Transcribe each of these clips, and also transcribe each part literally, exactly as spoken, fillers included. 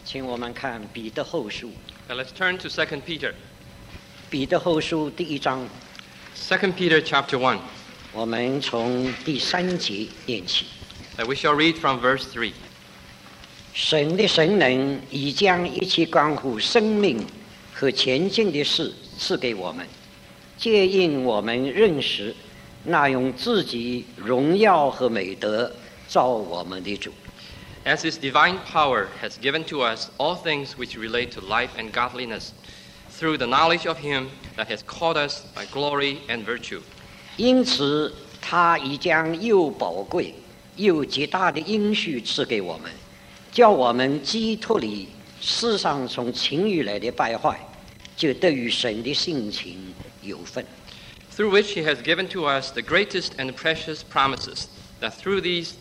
请我们看彼得后书。 Now let's turn to Second Peter. 彼得后书第一章。 Second Peter chapter one. 我们从第三节念起。 That we shall read from verse three. 神的神能已将一切关乎生命和前进的事赐给我们，借因我们认识那用自己荣耀和美德造我们的主。 As his divine power has given to us all things which relate to life and godliness, through the knowledge of him that has called us by glory and virtue. 因此他已将又宝贵又极大的应许赐给我们，叫我们既脱离世上从情欲来的败坏，就得与神的性情有份。 Through which he has given to us the greatest and precious promises, that through these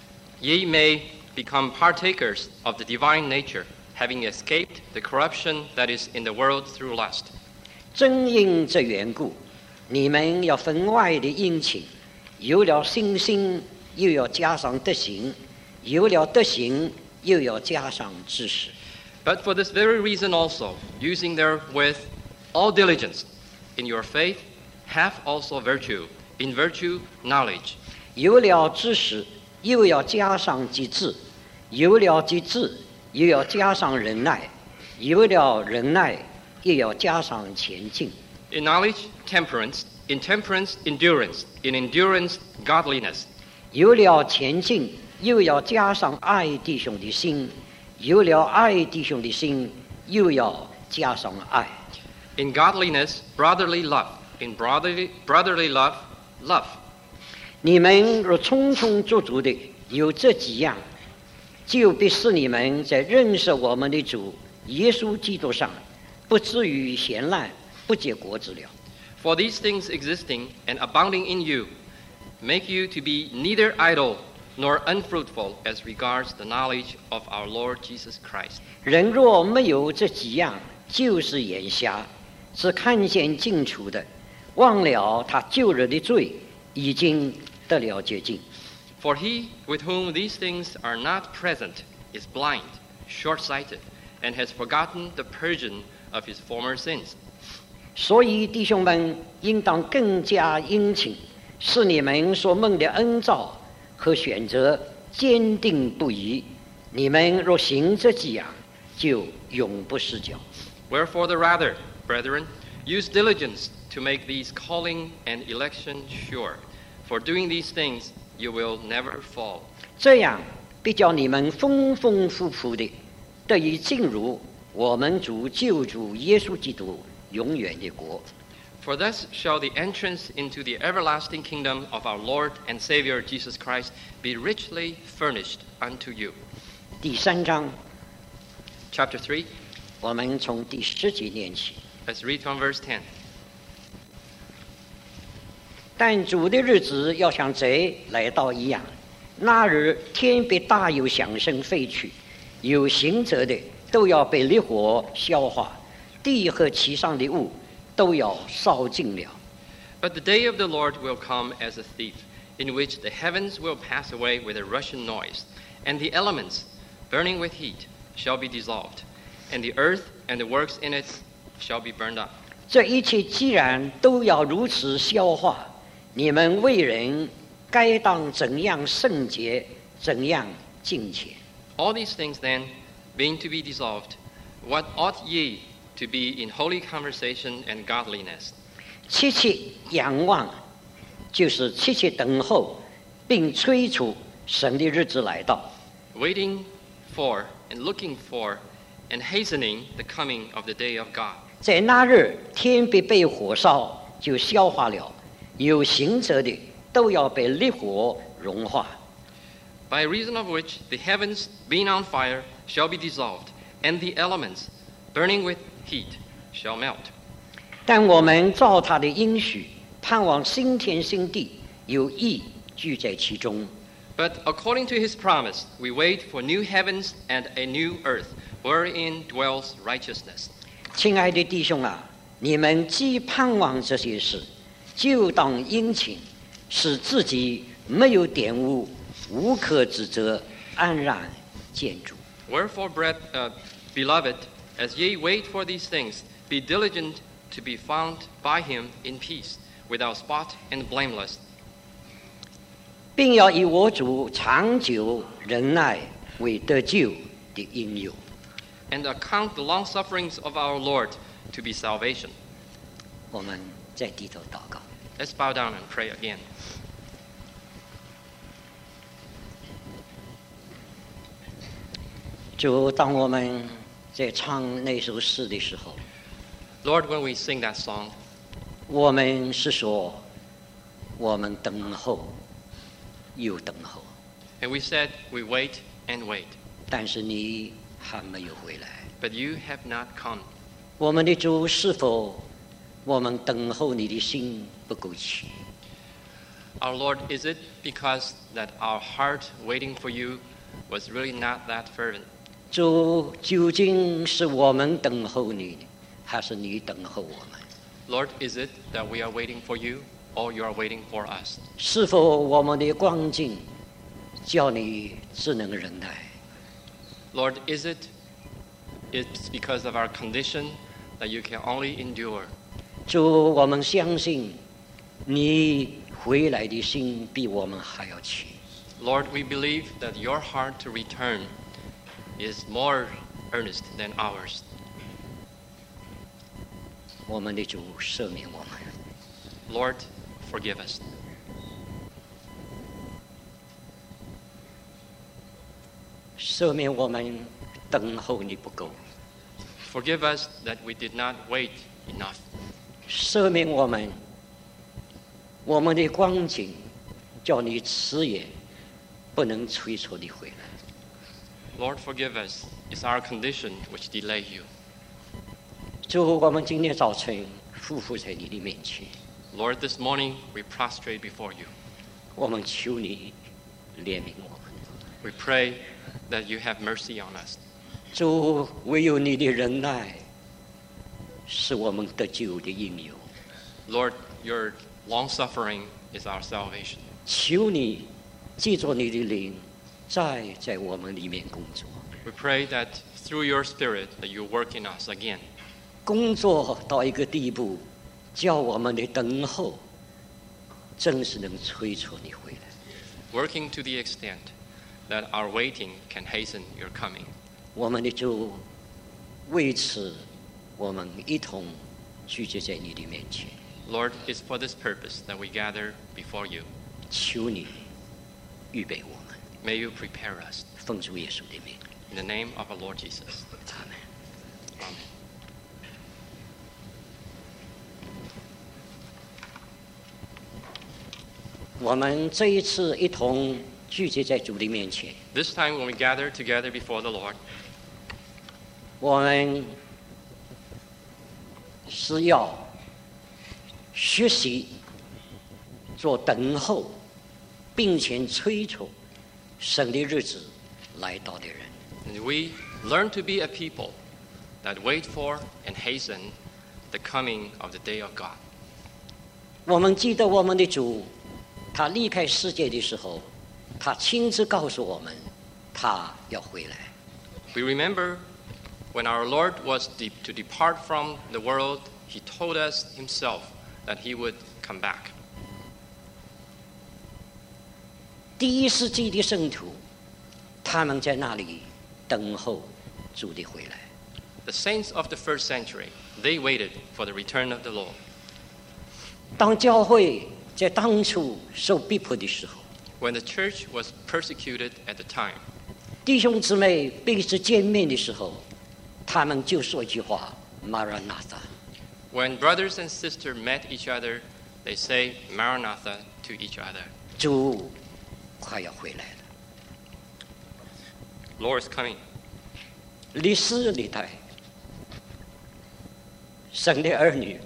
ye may become partakers of the divine nature, having escaped the corruption that is in the world through lust. 正因这缘故，你们要分外的殷勤，有了信心，又要加上德行；有了德行，又要加上知识。 But for this very reason also, using therewith all diligence, in your faith have also virtue, in virtue knowledge. 有了知识，又要加上节制；有了节制，又要加上忍耐；有了忍耐，又要加上前进。 In knowledge, temperance; in temperance, endurance; in endurance, godliness. 有了前进，又要加上爱弟兄的心；有了爱弟兄的心，又要加上爱。 In godliness, brotherly love; in brotherly, brotherly love, love. 你们若充充足足的有这几样，就必使你们在认识我们的主耶稣基督上，不至于闲懒，不结果子了。 For these things existing and abounding in you, make you to be neither idle nor unfruitful as regards the knowledge of our Lord Jesus Christ. 人若没有这几样，就是眼瞎，只看见近处的，忘了他旧日的罪已经得了洁净。 For he with whom these things are not present is blind, short-sighted, and has forgotten the purging of his former sins. 所以弟兄们应当更加殷勤，使你们所蒙的恩召和选择坚定不移。你们若行这几样，就永不失脚。 Wherefore the rather, brethren, use diligence to make these calling and election sure. For doing these things, you will never fall. 这样必叫你们丰丰富富的得以进入我们主救主耶稣基督永远的国。 For thus shall the entrance into the everlasting kingdom of our Lord and Savior Jesus Christ be richly furnished unto you. 第三章， Chapter three, 我们从第十节念起。 let's read from verse ten. 但主的日子要像贼来到一样，那日天必大有响声废去，有行者的都要被烈火消化，地和其上的物都要烧尽了。 But the day of the Lord will come as a thief, in which the heavens will pass away with a rushing noise, and the elements, burning with heat, shall be dissolved, and the earth and the works in it shall be burned up. 这一切既然都要如此消化，你们为人该当怎样圣洁，怎样敬虔。 All these things then, being to be dissolved, what ought ye to be in holy conversation and godliness? 切切仰望，就是切切等候，并催促神的日子来到。 Waiting for and looking for and hastening the coming of the day of God. 在那日，天必被火烧，就消化了；有行者的都要被烈火融化。 By reason of which the heavens, being on fire, shall be dissolved, and the elements, burning with heat, shall melt. 但我们照他的应许，盼望新天新地，有义居在其中。 But according to his promise, we wait for new heavens and a new earth, wherein dwells righteousness. 亲爱的弟兄啊，你们既盼望这些事，就当殷勤，使自己没有玷污，无可指责，安然见主。 Wherefore, bret- uh, Beloved, as ye wait for these things, be diligent to be found by him in peace, without spot and blameless, 并要以我主长久忍耐为得救的应有。 and account the long sufferings of our Lord to be salvation. 我们再低头祷告。 Let's bow down and pray again. 主，当我们在唱那首诗的时候， Lord, when we sing that song, 我们是说，我们等候，又等候， and we said we wait and wait, 但是你还没有回来。 but you have not come. 我们的主，是否我们等候你的心不够齐？ Our Lord, is it because that our heart waiting for you was really not that fervent? 主，究竟是我们等候你，还是你等候我们？ Lord, is it that we are waiting for you, or you are waiting for us? 是否我们的光景叫你只能忍耐？ Lord, is it it's because of our condition that you can only endure? 主，我们相信你回来的心比我们还要齐。 Lord, we believe that your heart to return is more earnest than ours. 我们的主赦免我们。 Lord, forgive us. 赦免我们等候你不够， Forgive us that we did not wait enough. 赦免我们，我们的光景叫你迟也不能催促你回来。 Lord, forgive us. It's our condition which delay you. 主，我们今天早晨匍匐在你的面前， Lord, this morning we prostrate before you. 我们求你怜悯我们。 We pray that you have mercy on us. 主，唯有你的忍耐是我们得救的应有。 Lord, your long suffering is our salvation. 求你借着你的灵，再在我们里面工作， We pray that through your Spirit that you work in us again. 工作到一个地步，叫我们的等候真是能催促你回来。 Working to the extent that our waiting can hasten your coming. 我们的主，为此我们一同聚集在你的面前， Lord, it's for this purpose that we gather before you. 求你预备我们， May you prepare us. 奉主耶稣的名， In the name of our Lord Jesus. 阿门。 Amen. 我们这一次一同聚集在主的面前， This time when we gather together before the Lord, 我们是要学习做等候，并且催促神的日子来到的人。 and we learn to be a people that wait for and hasten the coming of the day of God. 我们记得我们的主，他离开世界的时候，他亲自告诉我们，他要回来。 We remember when our Lord was de- to depart from the world, he told us himself that he would come back. 第一世纪的圣徒，他们在那里等候主的回来。 The saints of the first century, they waited for the return of the Lord. 当教会在当初受逼迫的时候， When the church was persecuted at the time, 弟兄姊妹彼此见面的时候，他们就说一句话 ：“Maranatha。” when brothers and sisters met each other, they say Maranatha to each other. 主快要回来了。 Lord is coming. 历史历代，神的儿女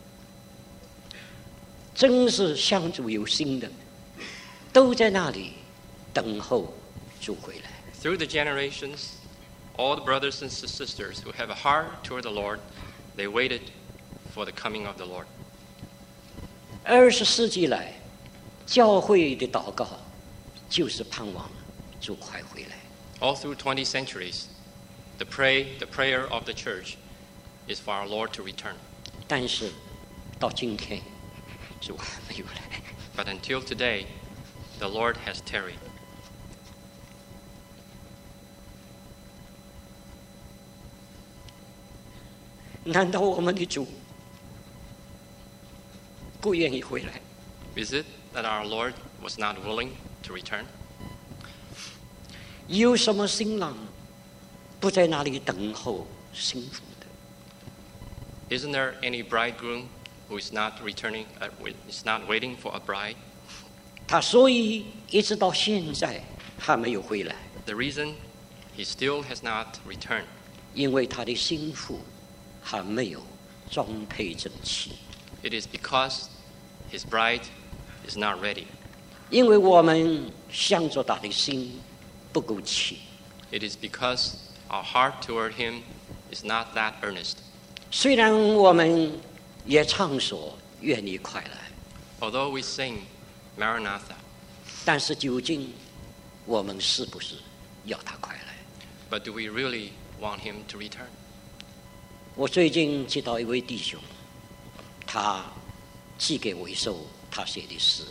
真是向主有心的，都在那里等候主回来。 Through the generations, all the brothers and sisters who have a heart toward the Lord, they waited for the coming of the Lord. 二十世纪来，教会的祷告就是盼望主快回来。 All through twenty centuries, The pray, the prayer of the church is for our Lord to return. 但是到今天，主还没有来。 But until today, the Lord has tarried. 难道我们的主不愿意回来？ Is it that our Lord was not willing to return? 有什么新郎不在那里等候新妇的？ Isn't there any bridegroom who is not returning, uh, is not waiting for a bride? 他所以一直到现在还没有回来， The reason he still has not returned, 因为他的新妇还没有装配整齐。 it is because his bride is not ready. 因为我们向着他的心不够齐， It is because our heart toward him is not that earnest. 虽然我们也唱说愿你快来， Although we sing Maranatha, 但是究竟我们是不是要他快来？ but do we really want him to return? 我最近接到一位弟兄，他寄给我一首他写的诗。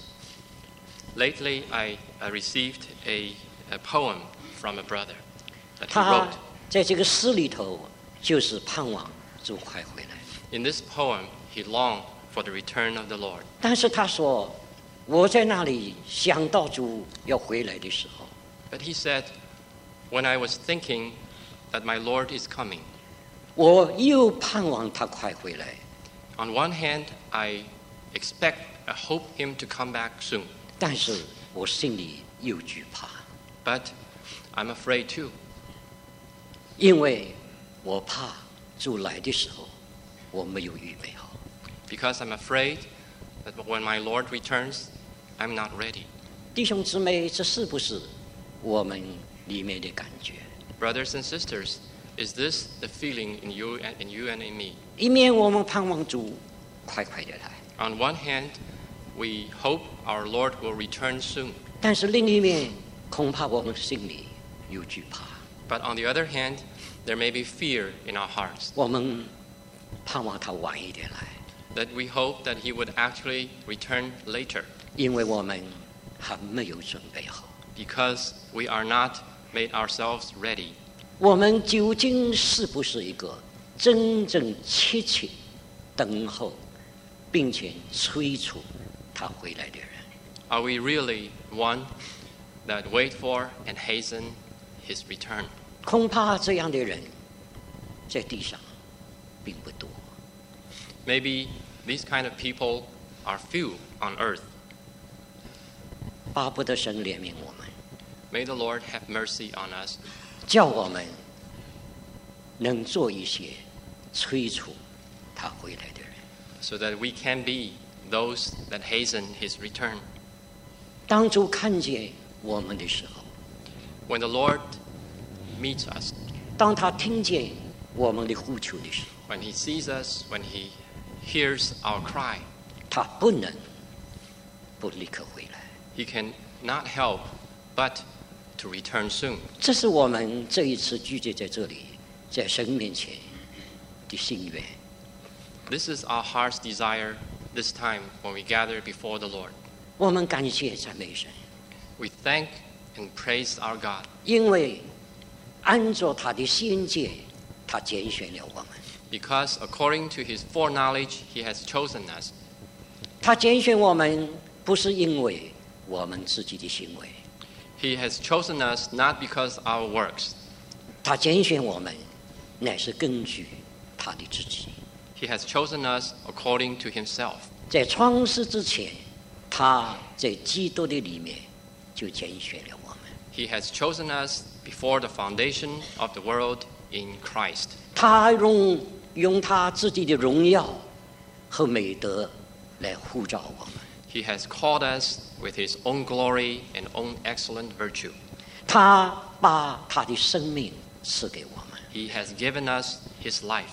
Lately, I, I received a, a poem from a brother that he 他 wrote. 在这个诗里头，就是盼望主快回来。 In this poem, he longed for the return of the Lord. 但是他说，我在那里想到主要回来的时候， But he said, when I was thinking that my Lord is coming, 我又盼望他快回来， on one hand, I expect, I hope him to come back soon. 但是我心里又惧怕， But I'm afraid too, 因为我怕主来的时候我没有预备好。 because I'm afraid that when my Lord returns, I'm not ready. 弟兄姊妹，这是不是我们里面的感觉？ Brothers and sisters, is this the feeling in you and in you and in me? 一面我们盼望主快快的来， On one hand, we hope our Lord will return soon. 但是另一面恐怕我们心里有惧怕， But on the other hand, there may be fear in our hearts 我们盼望他晚一点来， that we hope that he would actually return later 因为我们还没有准备好。 because we are not made ourselves ready. 我们究竟是不是一个真正切切等候，并且催促他回来的人？ Are we really one that wait for and hasten his return? 恐怕这样的人在地上并不多。 Maybe these kind of people are few on earth. 巴不得神怜悯我们， May the Lord have mercy on us 叫我们能做一些催促他回来的人。 so that we can be those that hasten his return. 当主看见我们的时候， When the Lord meets us, 当他听见我们的呼求的时候， when he sees us, when he hears our cry, 他不能不立刻回来。 he can not help but to return soon. 这是我们这一次聚集在这里，在神面前的心愿。 This is our heart's desire this time when we gather before the Lord. 我们感谢赞美神， We thank and praise our God 因为按照他的先见，他拣选了我们。 because according to his foreknowledge, he has chosen us. 他拣选我们不是因为我们自己的行为， He has chosen us not because our works. 他拣选我们乃是根据他的自己。 He has chosen us according to himself. 在创世之前，他在基督的里面就拣选了我们。 He has chosen us before the foundation of the world in Christ. 他用用他自己的荣耀和美德来呼召我们。 He has called us with his own glory and own excellent virtue. 他把他的生命赐给我们， He has given us his life.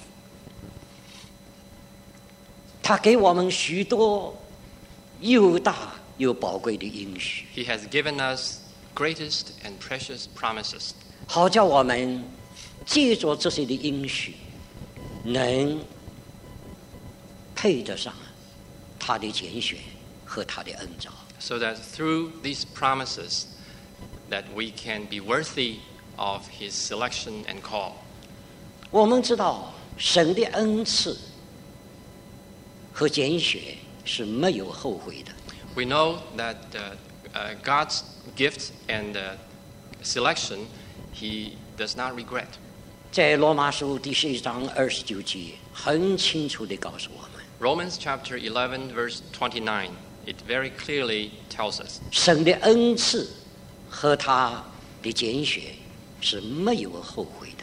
他给我们许多又大又宝贵的应许， He has given us greatest and precious promises, 好叫我们借着这些的应许，能配得上他的拣选和他的恩召。 So that through these promises, that we can be worthy of His selection and call. 我们知道神的恩赐和拣选是没有后悔的。 We know that uh, uh, God's gift and uh, selection, He does not regret. 在罗马书第十一章二十九节，很清楚地告诉我们， Romans chapter eleven, verse twenty-nine, it very clearly tells us 神的恩赐和他的拣选是没有后悔的。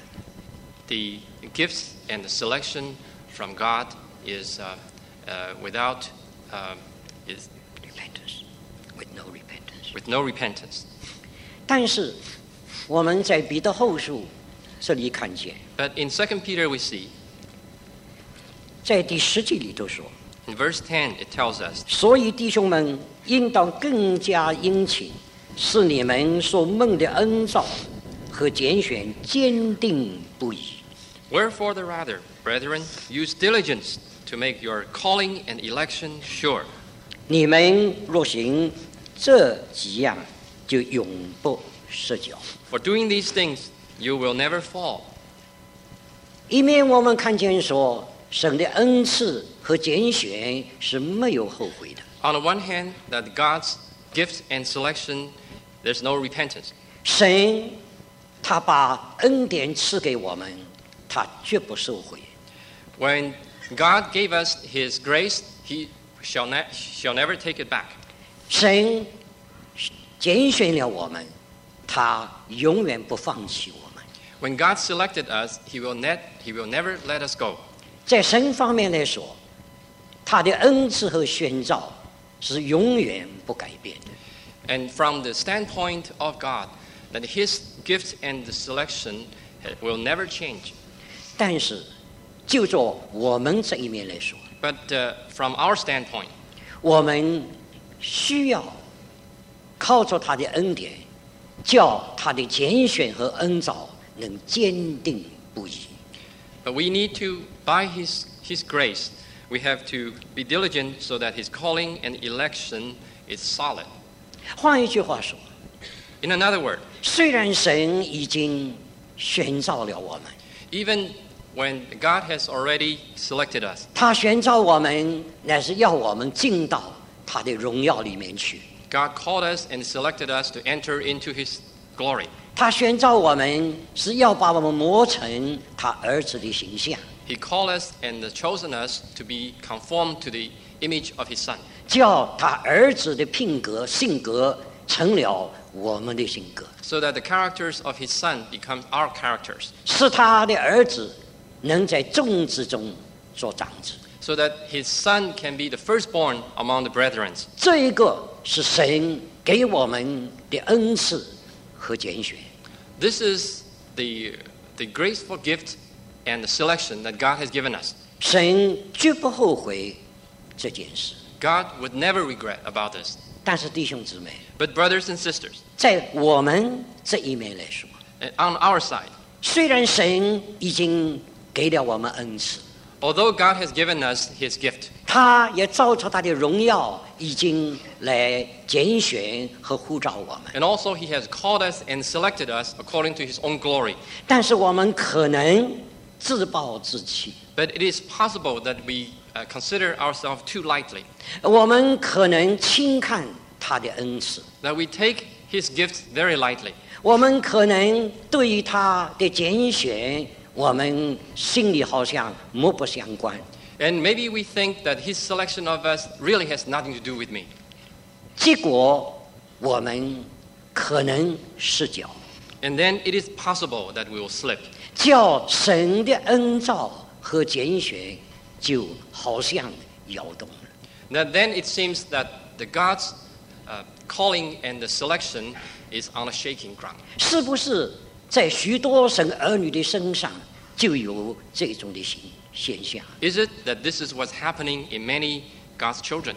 the gifts and the selection from God is uh, uh, without uh, is Repentance, with no repentance. with no repentance. 但是我们在彼得后书这里看见， But in Second Peter we see, 在第十节里头说， in verse ten, it tells us, 所以弟兄们应当更加殷勤，使你们所蒙的恩召和拣选坚定不移。 Wherefore the rather, brethren, use diligence to make your calling and election sure. 你们若行这几样，就永不失脚。 For doing these things, you will never fall. 一面我们看见说，神的恩赐和拣选是没有后悔的。 On the one hand, that God's gift and selection, there's no repentance. 神他把恩典赐给我们，他绝不收回。 When God gave us His grace, He shall, ne- shall never take it back. 神拣选了我们，他永远不放弃我们。 When God selected us, He will, net, he will never let us go. 在神方面来说，他的恩赐和宣召是永远不改变的。 And from the standpoint of God, that His gift and the selection will never change. 但是，就做我们这一面来说， But uh, from our standpoint, 我们需要靠着他的恩典，叫他的拣选和恩召能坚定不移。 but we need to, by His, His grace, we have to be diligent so that His calling and election is solid. 换一句话说， In another word, 虽然神已经选召了我们， even when God has already selected us, 他选召我们乃是要我们进到他的荣耀里面去。 God called us and selected us to enter into His glory. 他选召我们是要把我们磨成他儿子的形象， He called us and chosen us to be conformed to the image of His Son, 叫他儿子的品格性格成了我们的性格， so that the characters of His Son become our characters, 使他的儿子能在众子中做长子。 so that His Son can be the firstborn among the brethren. 这一个是神给我们的恩赐和拣选。 This is the, the graceful gift and the selection that God has given us. 神绝不后悔这件事。 God would never regret about this. 但是弟兄姊妹， But brothers and sisters, 在我们这一面来说， and on our side, 虽然神已经给了我们恩赐， although God has given us His gift, 他也照着他的荣耀已经来拣选和呼召我们， and also He has called us and selected us according to His own glory. 但是我们可能自暴自弃， But it is possible that we uh, consider ourselves too lightly, 我们可能轻看他的恩赐， that we take His gifts very lightly. 我们可能对于他的拣选，我们心里好像漠不相关。 And maybe we think that His selection of us really has nothing to do with me. 结果我们可能失脚， And then it is possible that we will slip. 叫神的恩召和拣选就好像摇动了。 Now then it seems that the God's uh, calling and the selection is on a shaking ground. 是不是在许多神儿女的身上就有这种的现现象？ Is it that this is what's happening in many God's children?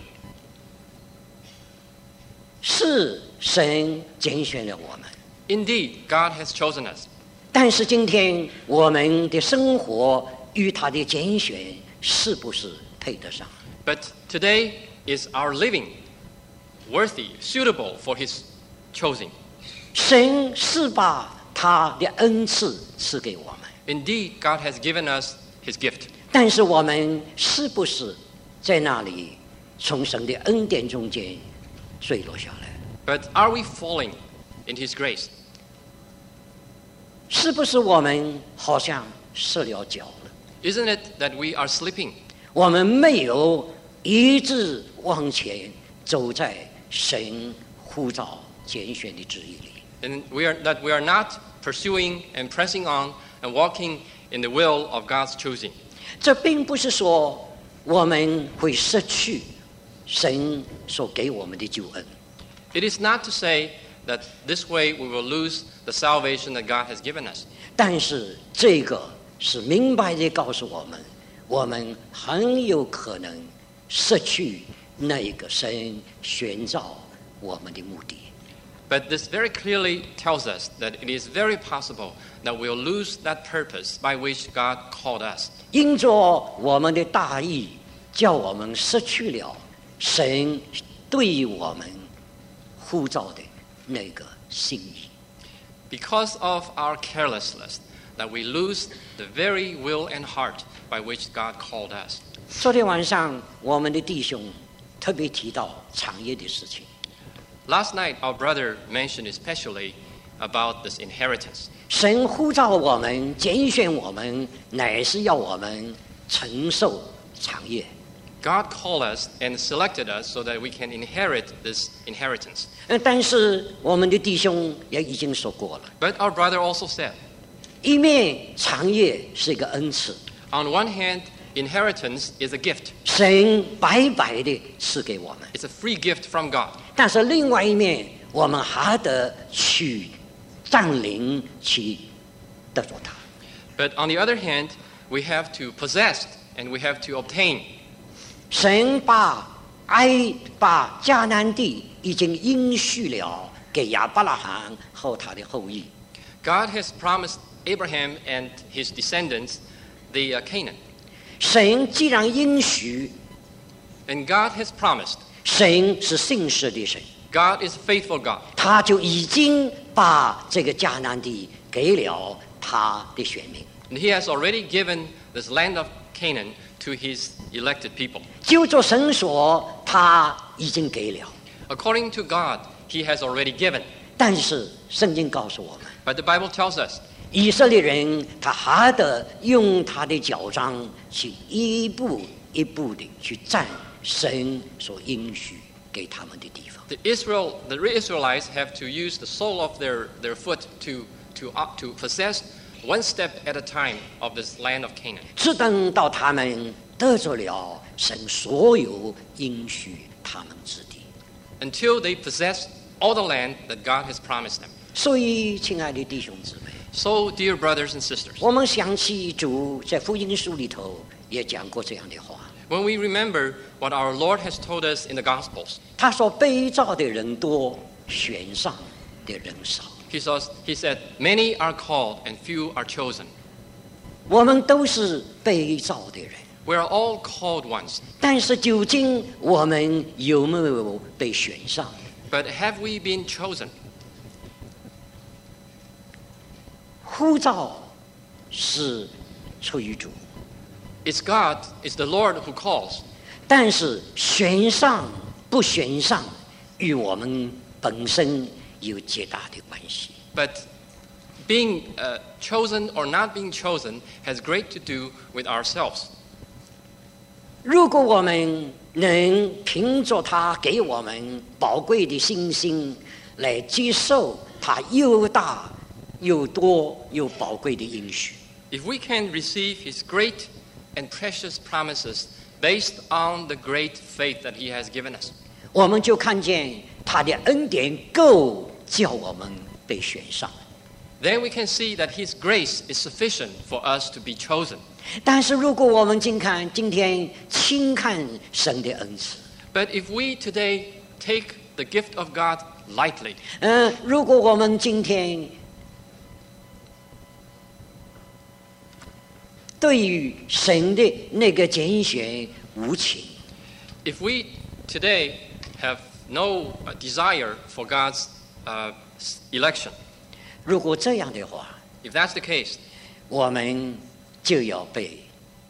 是神拣选了我们， Indeed, God has chosen us. 但是今天我们的生活与他的拣选是不是配得上？ But today, is our living worthy, suitable for His choosing? 神是把他的恩赐赐给我们， Indeed, God has given us His gift. 但是我们是不是在那里从神的恩典中间坠落下来？ But are we falling in His grace? 是不是我们好像失了脚了？ Isn't it that we are slipping? 我们没有一直往前走在神呼召拣选的旨意里。 And we are, that we are not pursuing and pressing on and walking in the will of God's choosing. 这并不是说我们会失去神所给我们的救恩， It is not to say that this way we will lose the salvation that God has given us. 但是这个是明白地告诉我们，我们很有可能失去那个神选召我们的目的。 But this very clearly tells us that it is very possible that we'll lose that purpose by which God called us. 因着我们的大意，叫我们失去了神对于我们呼召的那个心意。 Because of our carelessness, that we lose the very will and heart by which God called us. 昨天晚上我们的弟兄特别提到产业的事情。 Last night, our brother mentioned especially about this inheritance. 神呼召我们，拣选我们，乃是要我们承受产业。 God called us and selected us so that we can inherit this inheritance. 呃，但是我们的弟兄也已经说过了， But our brother also said, 一面产业是一个恩赐， on one hand, inheritance is a gift. 神白白的赐给我们； It's a free gift from God. 但是另外一面，我们还得去占领，去得着它。 But on the other hand, we have to possess and we have to obtain. 神把爱把迦南地已经应许了给亚伯拉罕和他的后裔。 God has promised Abraham and his descendants the uh, Canaan. 神既然应许， And God has promised. 神是信实的神， God is a faithful God. 他就已经把这个迦南地给了他的选民。 And he has already given this land of Canaan to his elected people. 就着神说，他已经给了。 According to God, he has already given. 但是圣经告诉我们， But the Bible tells us 以色列人他还得用他的脚掌去一步一步的去占神所应许给他们的地方。 the Israel, the Israelites have to use the sole of their, their foot to, to, uh, to possess one step at a time of this land of Canaan. 直等到他们得着了神所有应许他们之地。 Until they possess all the land that God has promised them. 所以，亲爱的弟兄姊妹， So, dear brothers and sisters, 我们想起主在福音书里头也讲过这样的话。 when we remember what our Lord has told us in the Gospels, 他说：“被召的人多，选上的人少。 he, says, he said, many are called and few are chosen. 我们都是被召的人， We are all called ones. 但是究竟我们有没有被选上？ But have we been chosen? 呼召是出于主， It's God, it's the Lord who calls. 但是选上不选上，与我们本身有极大的关系。 But being uh, chosen or not being chosen has great to do with ourselves. 如果我们能凭着他给我们宝贵的信心来接受他又大又多又宝贵的应许， If we can receive His great and precious promises based on the great faith that He has given us, 我们就看见他的恩典够叫我们被选上。 then we can see that His grace is sufficient for us to be chosen. 但是如果我们今看今天轻看神的恩赐， But if we today take the gift of God lightly, 嗯、如果我们今天对于神的那个拣选无情。 If we today have no uh, desire for God's uh, election, 如果这样的话， if that's the case, 我们就要被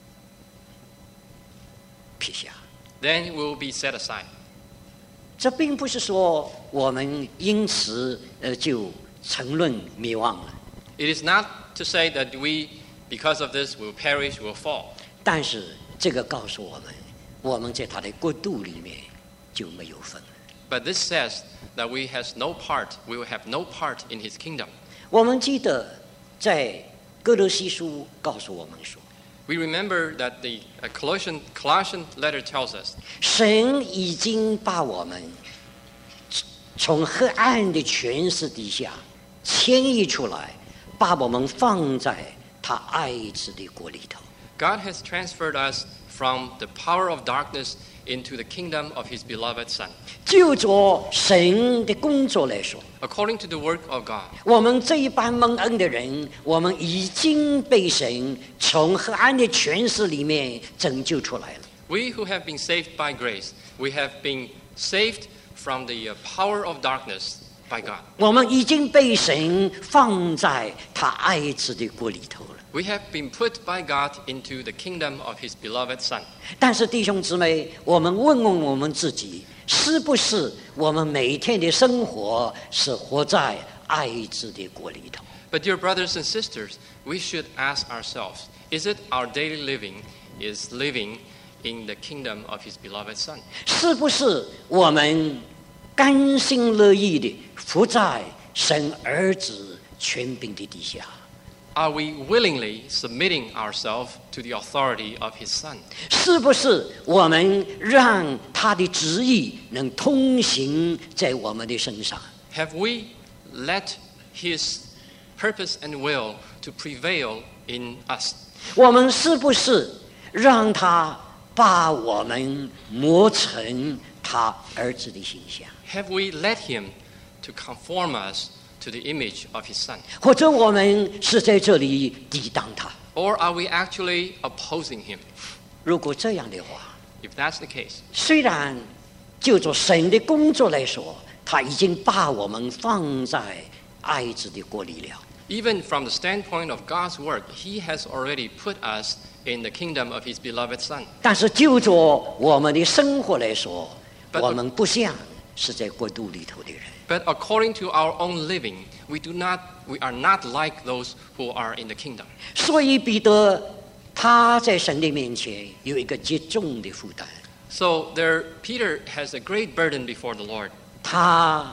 撇下。 then we will be set aside. 这并不是说我们因此呃就沉沦灭亡了， It is not to say that we, because of this, will perish, will fall. 但是这个告诉我们，我们在他的国度里面就没有份了。 But this says that we has no part, we will have no part in his kingdom. 我们记得在哥罗西书告诉我们说， We remember that the uh, Colossian, Colossian letter tells us 神已经把我们从黑暗的权势底下迁移出来，把我们放在他爱子的国里头。 God has transferred us from the power of darkness into the kingdom of his beloved Son. 就做神的工作来说， According to the work of God, 我们这一班蒙恩的人，我们已经被神从黑暗的权势里面拯救出来了。 we who have been saved by grace, we have been saved from the uh, power of darkness by God. 我们已经被神放在他爱子的国里头了。 We have been put by God into the kingdom of his beloved Son. 但是弟兄姊妹，我们问问我们自己，是不是我们每天的生活是活在爱子的国里头？ But dear brothers and sisters, we should ask ourselves, is it our daily living is living in the kingdom of his beloved Son? 是不是我们甘心乐意的服在神儿子权柄的底下？ Are we willingly submitting ourselves to the authority of his Son? 是不是我们让他的旨意能通行在我们的身上？ Have we let his purpose and will to prevail in us? 我们是不是让他把我们磨成他儿子的形象？ Have we let him to conform us to the image of his Son? 或者我们是在这里抵挡他？ Or are we actually opposing him? 如果这样的话， If that's the case, 虽然就做神的工作来说，他已经把我们放在爱子的国里了。 even from the standpoint of God's work, he has already put us in the kingdom of his beloved Son. 但是就做我们的生活来说， But- 我们不像是在国度里头的人。 But according to our own living, we do not, we are not like those who are in the kingdom. 所以彼得他在神的面前有一个极重的负担， So there, Peter has a great burden before the Lord. 他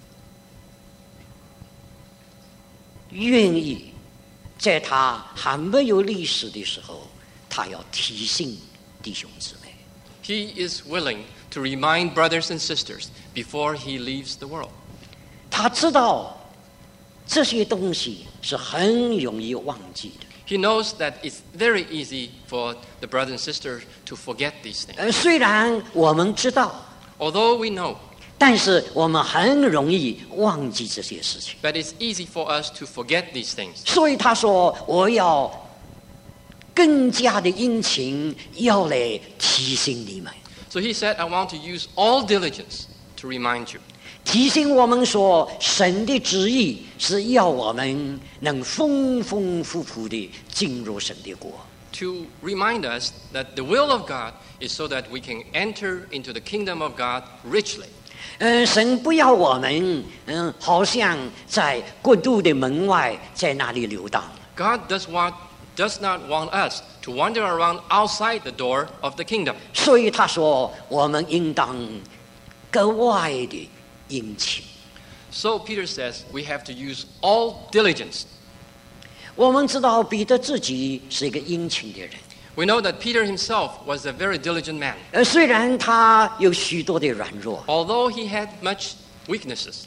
愿意在他还没有历史的时候，他要提醒弟兄姊妹。 He is willing to remind brothers and sisters before he leaves the world. 他知道这些东西是很容易忘记的。 He knows that it's very easy for the brothers and sisters to forget these things. 呃，虽然我们知道， Although we know, 但是我们很容易忘记这些事情。 but it's easy for us to forget these things. 所以他说：“我要更加的殷勤，要来提醒你们， So he said, I want to use all diligence to remind you. 提醒我们说，神的旨意是要我们能丰丰富富的进入神的国。 To remind us that the will of God is so that we can enter into the kingdom of God richly. 嗯，神不要我们，嗯，好像在国度的门外在那里游荡。 God does, want, does not want us to wander around outside the door of the kingdom. 所以他说，我们应当格外的殷勤。 So Peter says we have to use all diligence. 我们知道彼得自己是一个殷勤的人， We know that Peter himself was a very diligent man. 呃，虽然他有许多的软弱， Although he had much weaknesses,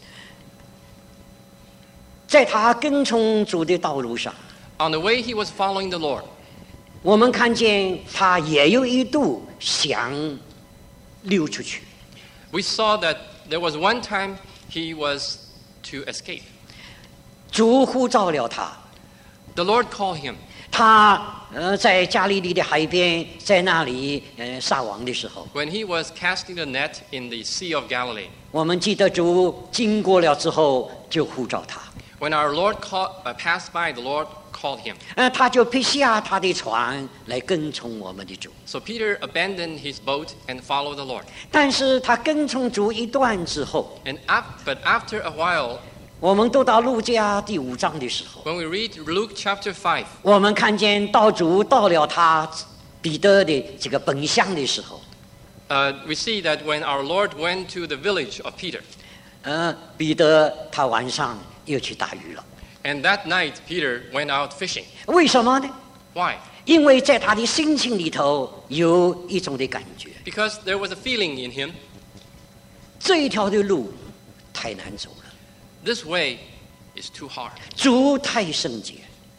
在他跟从主的道路上， on the way he was following the Lord, 我们看见他也有一度想溜出去， we saw that there was one time he was to escape. 主呼召了他， The Lord called him. 他呃在加利利的海边，在那里呃撒网的时候， When he was casting the net in the Sea of Galilee, 我们记得主经过了之后就呼召他， when our Lord called, uh, passed by, the Lord called him. 呃他就撇下他的船来跟从我们的主。 So Peter abandoned his boat and followed the Lord. 但是他跟从主一段之后， And af- but after a while, 我们读到路加第五章的时候， when we read Luke chapter five, 我们看见到主到了他彼得的这个本乡的时候， uh, we see that when our Lord went to the village of Peter, 呃，彼得他晚上又去打鱼了。 and that night Peter went out fishing. 为什么呢？ Why? 因为在他的心情里头有一种的感觉， Because there was a feeling in him, 这一条的路太难走了， this way is too hard. 主太圣洁，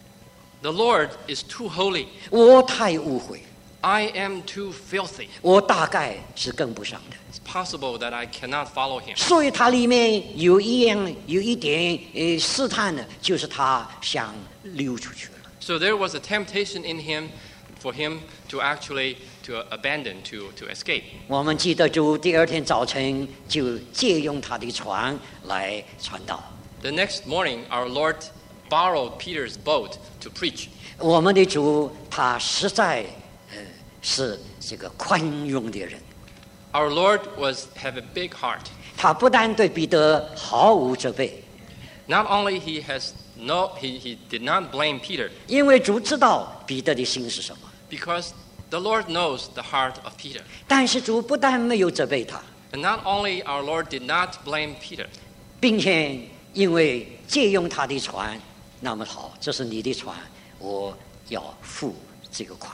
The Lord is too holy. 我太污秽， I am too filthy. 我大概是跟不上的。 It's possible that I cannot follow him. 所以它里面有一样有一点呃试探呢，就是他想溜出去了。 So there was a temptation in him for him to actually to abandon, to, to escape. 我们记得主第二天早晨就借用他的船来传道。 The next morning, our Lord borrowed Peter's boat to preach. 我们的主他实在呃是这个宽容的人， Our Lord was have a big heart. 他不但对彼得毫无责备， Not only he has no, he, he did not blame Peter, 因为主知道彼得的心是什么。 because the Lord knows the heart of Peter. 但是主不但没有责备他， And not only our Lord did not blame Peter, 并且因为借用他的船，那么好，这是你的船，我要付这个款。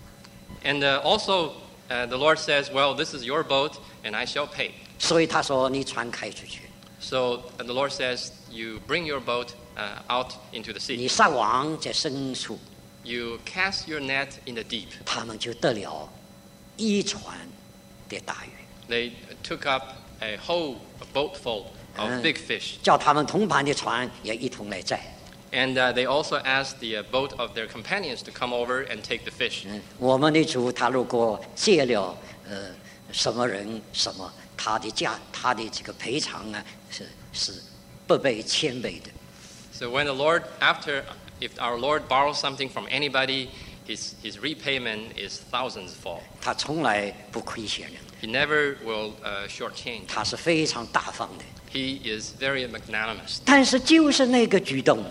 and uh, also uh, the Lord says, well, this is your boat and I shall pay. 所以他说你船开出去， So uh, the Lord says, you bring your boat uh, out into the 你 sea. 撒网在深处， You cast your net in the deep. 他们就得了一船的大鱼， They took up a whole boatful of Ah. big fish. 叫他们同伴的船也一同来载。 And uh, they also asked the uh, boat of their companions to come over and take the fish. 嗯，我们的主他如果借了呃什么人什么，他的价他的这个赔偿啊是是不倍千倍的。 So when the Lord, after, if our Lord borrows something from anybody, his, his repayment is thousands fold. 他从来不亏欠人的， He never will uh, shortchange. 他是非常大方的。 He is very magnanimous. 但是就是那个举动，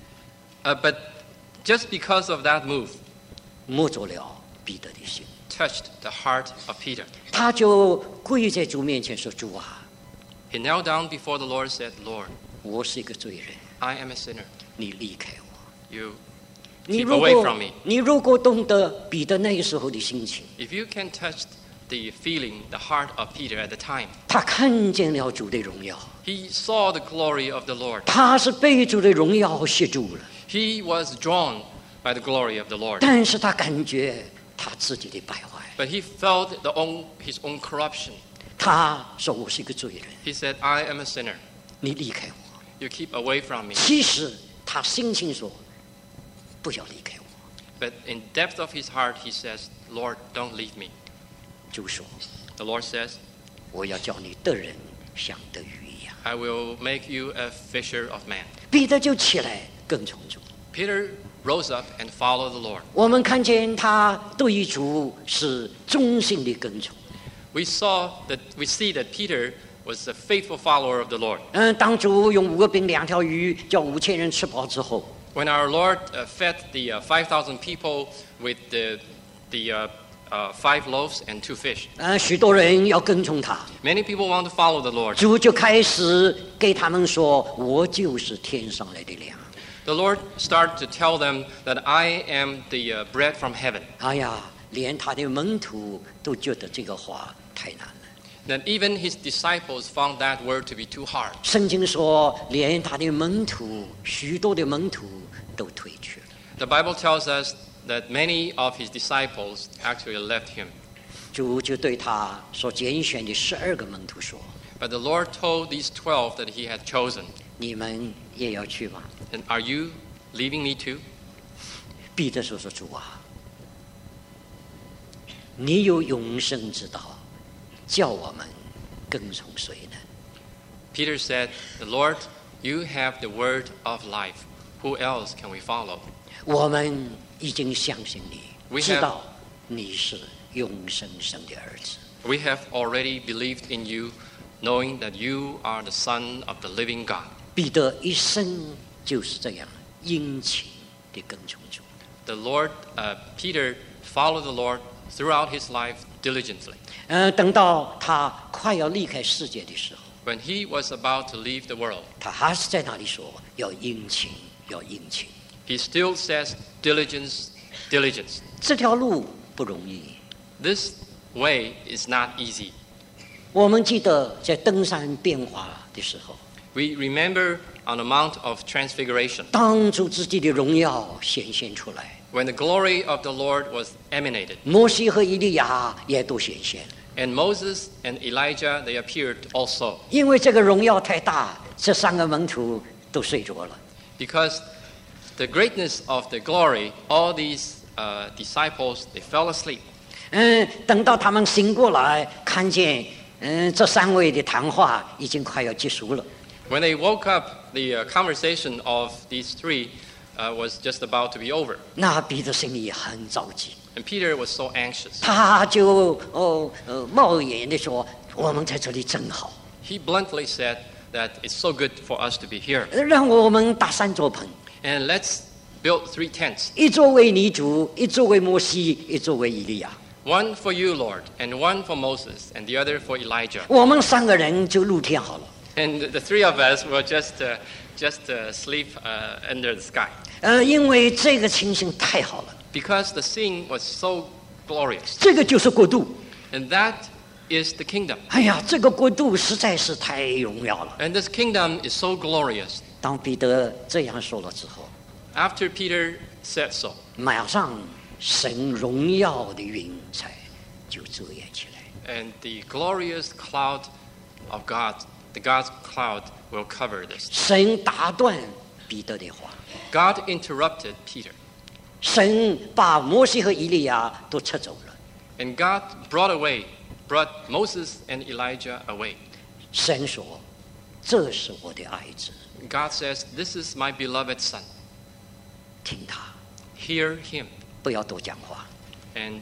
Uh, but just because of that move, 摸着了彼得的心， touched the heart of Peter. 他就跪在主面前说：“主啊， He knelt down before the Lord and said, Lord, 我是一个罪人， I am a sinner. 你离开我。 You 你 keep 如 away 果 from me. 你如果懂得彼得那个时候的心情， If you can touch the feeling, the heart of Peter at the time, 他看见了主的荣耀， he saw the glory of the Lord. 他是被主的荣耀吸住了。” He was drawn by the glory of the Lord. 但是他感觉他自己的败坏， But he felt the own, his own corruption. 他说我是一个罪人， He said, I am a sinner. 你离开我。 You keep away from me. 其实他心情说不要离开我。 But in depth of his heart, he says, Lord, don't leave me. 主说 The Lord says, 我要叫你得人像得鱼一样。 I will make you a fisher of men. 彼得就起来跟从主。 Peter rose up and followed the Lord. 我们看见他对主是忠心的跟从。 We saw that, we see that Peter was a faithful follower of the Lord. 嗯，当主用五个饼两条鱼叫五千人吃饱之后， When our Lord uh, fed the uh, five thousand people with the, the uh, uh, five loaves and two fish, 呃，许多人要跟从他， many people want to follow the Lord. 主就开始给他们说：“我就是天上来的粮。” The Lord started to tell them that I am the uh, bread from heaven. 哎呀，连他的门徒都觉得这个话太难了。 That even his disciples found that word to be too hard. 圣经说，连他的门徒，许多的门徒都退去了。 The Bible tells us that many of his disciples actually left him. 主就对他所拣选的十二个门徒说 But the Lord told these twelve that he had chosen, 你们也要去吗？ and are you leaving me too? 彼得说：“说主啊，你有永生之道，叫我们跟从谁呢？” Peter said, Lord, you have the word of life. Who else can we follow? 我们已经相信你， We 知 have- 道你是永生神的儿子。 We have already believed in you, knowing that you are the Son of the living God. 彼得一生就是这样殷勤地跟从主。 The Lord, uh, Peter followed the Lord throughout his life diligently. 呃，等到他快要离开世界的时候， When he was about to leave the world, 他还是在那里说要殷勤，要殷勤。 he still says, diligence, diligence. 这条路不容易。 This way is not easy. 我们记得在登山变化的时候， We remember on the Mount of Transfiguration, 当主自己的荣耀显现出来， when the glory of the Lord was emanated, 摩西和以利亚也都显现。 and Moses and Elijah, they appeared also. 因为这个荣耀太大，这三个门徒都睡着了。 Because the greatness of the glory, all these uh, disciples, they fell asleep. 嗯，等到他们醒过来，看见嗯这三位的谈话已经快要结束了。 When they woke up, the uh, conversation of these three uh, was just about to be over. 那彼得心里很着急， And Peter was so anxious. 他就哦呃冒言的说：“我们在这里真好， He bluntly said that it's so good for us to be here. 让我们搭三座棚， And let's build three tents. 一座为你主，一座为摩西，一座为以利亚。 One for you, Lord, and one for Moses, and the other for Elijah. 我们三个人就露天好了。 And the three of us will just, uh, just uh, sleep uh, under the sky. 呃，因为这个情形太好了， Because the scene was so glorious. 这个就是国度。 And that is the kingdom. 哎呀，这个国度实在是太荣耀了。 And this kingdom is so glorious. 当彼得这样说了之后， After Peter said so, 马上神荣耀的云彩就遮掩起来。 and the glorious cloud of God, the God's cloud will cover this. 神打断彼得的话， God interrupted Peter, 神把摩西和以利亚都撤走了。 and God brought away, brought Moses and Elijah away. 神说：“这是我的爱子， God says, this is my beloved son. 听他， Hear him 不要多讲话。 and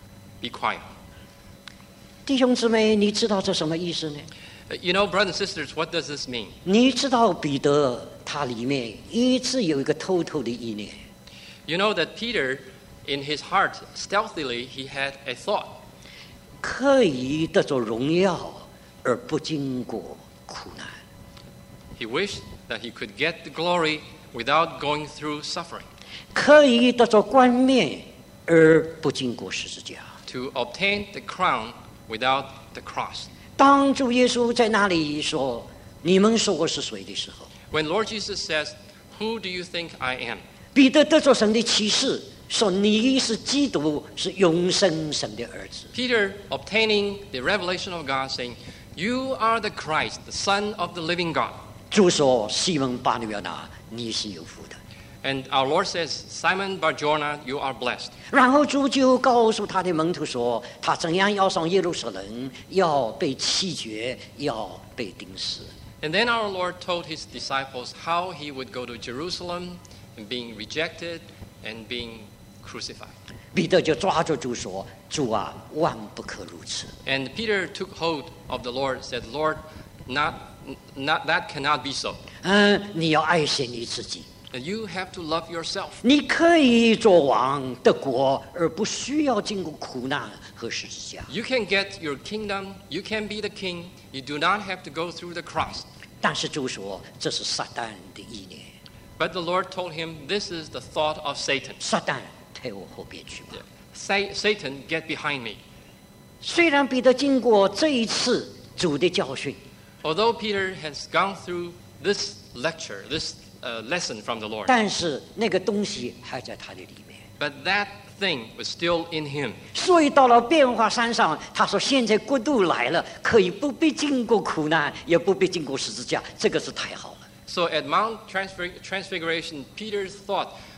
be quiet. ” 弟兄姊妹，你知道这什么意思呢？ Uh, You know, brothers and sisters, what does this mean? 你知道彼得他里面一直有一个偷偷的意念， You know that Peter, in his heart, stealthily, he had a thought. 可以得着荣耀而不经过苦难。 He wished that he could get the glory without going through suffering, 可以得着冠冕而不经过十字架。 to obtain the crown without the cross. 当主耶稣在那里说：“你们说我是谁”的时候， When Lord Jesus says, who do you think I am? 彼得得着神的启示，说：“你是基督，是永生神的儿子。 Peter obtaining the revelation of God saying, you are the Christ, the Son of the living God. ” 主说：“西门巴纽纳，你是有福的。” And our Lord says, Simon Barjona, you are blessed. 然后主就告诉他的门徒说：“他怎样要上耶路撒冷，要被弃绝，要被钉死。” And then our Lord told his disciples how he would go to Jerusalem and being rejected and being crucified. 彼得就抓住主说：“主啊，万不可如此。 And Peter took hold of the Lord, said, Lord, not, not, that cannot be so. 嗯，你要爱惜你自己。 And you have to love yourself. 你可以做王得国，而不需要经过苦难和十字架。 You can get your kingdom, you can be the king, you do not have to go through the cross. 但是主说，这是撒旦的意念。 But the Lord told him, this is the thought of Satan. 撒旦，退我后边去吧。 Say, Satan, get behind me. 虽然彼得经过这一次主的教训， Although Peter has gone through this lecture, this uh, lesson from the Lord, 但是那个东西还在他的里面。 but that thing was still in him. 所以到了变化山上，他说：“现在国度来了，可以不必经过苦难，也不必经过十字架，这个是太好了。” So at Mount Transfig- Transfiguration, Peter thought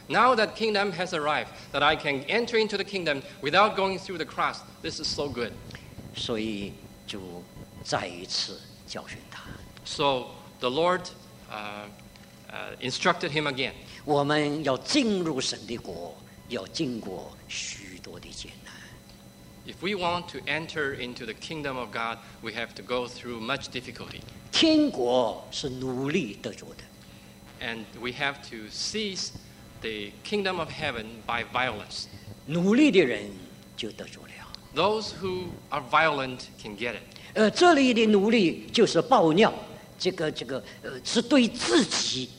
Now that kingdom has arrived, that I can enter into the kingdom without going through the cross. This is so good. 所以主再一次教训他。 So the Lord uh, uh, instructed him again. 我们要进入神的国，要经过许多的艰难。 If we want to enter into the kingdom of God, we have to go through much difficulty. 天国是努力得着的， And we have to seize the kingdom of heaven by violence. 努力的人就得着了。 Those who are violent can get it. 呃，这里的努力就是爆尿，这个这个呃，是对自己。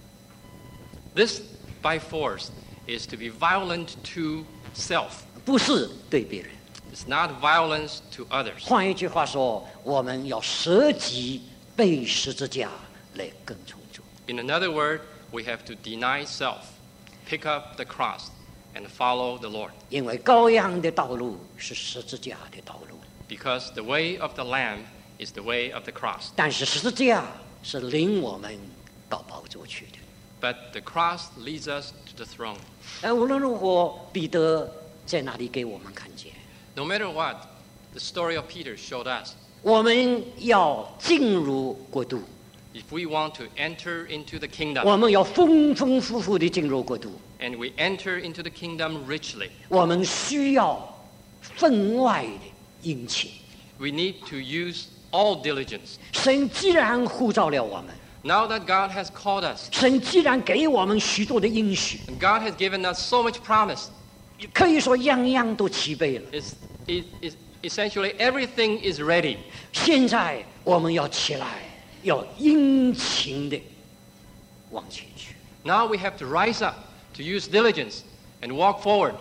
This by force is to be violent to self. 不是对别人。 It's not violence to others. 换一句话说，我们要舍己背十字架来跟从主。 In another word, we have to deny self, pick up the cross, and follow the Lord. 因为羔羊的道路是十字架的道路， Because the way of the Lamb is the way of the cross. 但是十字架是领我们到宝座去的。 But the cross leads us to the throne. 呃，无论如何，彼得在那里给我们看见， No matter what, the story of Peter showed us. 我们要进入国度， If we want to enter into the kingdom, 我们要丰丰富富的进入国度， and we enter into the kingdom richly, 我们需要分外的殷勤。 we need to use all diligence. 神既然呼召了我们， Now that God has called us, 神既然给我们许多的应许， and God has given us so much promise, 可以说样样都齐备了。 it's, it, it's essentially everything is ready. 现在我们要起来，要殷勤的往前去。 Now we have to rise up, to use diligence, and walk forward.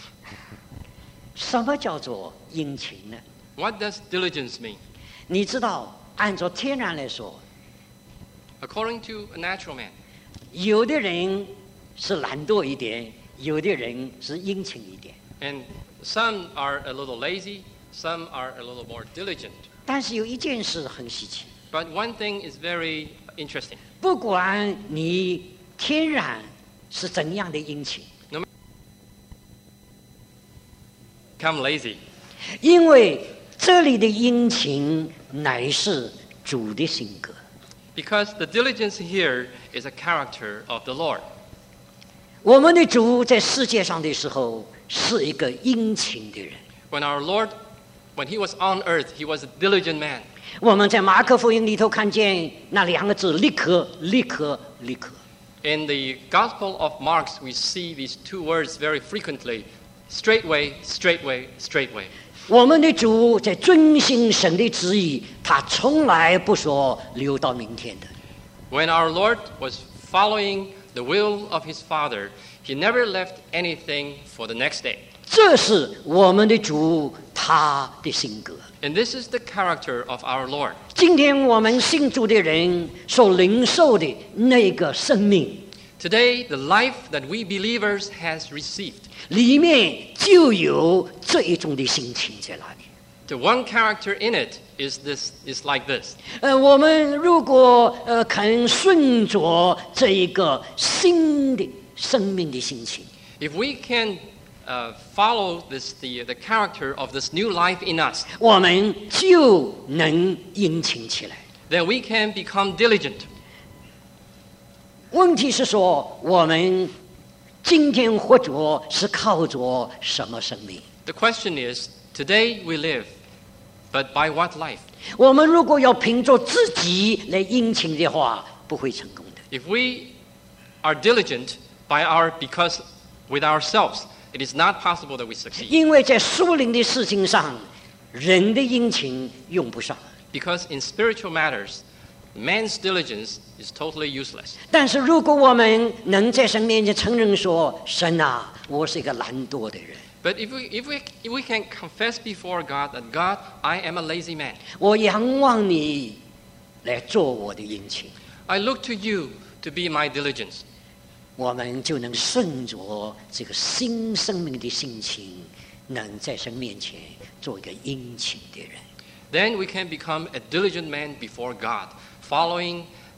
什么叫做殷勤呢？ What does diligence mean? 你知道，按照天然来说， According to a natural man, 有的人是懒惰一点，有的人是殷勤一点。 and some are a little lazy, some are a little more diligent. 但是有一件事很稀奇， But one thing is very interesting. 不管你天然是怎样的殷勤， Become lazy. 因为这里的殷勤乃是主的性格。 Because the diligence here is a character of the Lord. 我们的主在世界上的时候是一个殷勤的人。 When our Lord, when he was on earth, he was a diligent man. 我们在马可福音里头看见那两个字：立刻、立刻、立刻。 In the Gospel of Mark, we see these two words very frequently: straightway, straightway, straightway. 我们的主在遵行神的旨意，他从来不说留到明天的。 When our Lord was following the will of his Father, he never left anything for the next day. 这是我们的主他的性格。 And this is the character of our Lord. 今天我们信主的人所领受的那个生命， Today, the life that we believers has received, 里面就有这一种的心情在那里。 the one character in it is this is like this. 呃，我们如果呃肯顺着这一个新的生命的心情， If we can uh, follow this the, the character of this new life in us, 我们就能殷勤起来。 then we can become diligent. 问题是说，我们今天活着是靠着什么生命？ The question is, today we live, but by what life? 我们如果要凭着自己来殷勤的话，不会成功的。 If we are diligent by our because with ourselves, it is not possible that we succeed. 因为在属灵的事情上，人的殷勤用不上。 Because in spiritual matters, man's diligence is totally useless. 但是如果我们能在神面前承认说：“神啊，我是一个懒惰的人， But if we, if we, if we can confess before God that, God, I am a lazy man. 我仰望你来做我的殷勤。” I look to you to be my diligence. 我们就能顺着这个新生命的心情，能在神面前做一个殷勤的人。 Then we can become a diligent man before God, following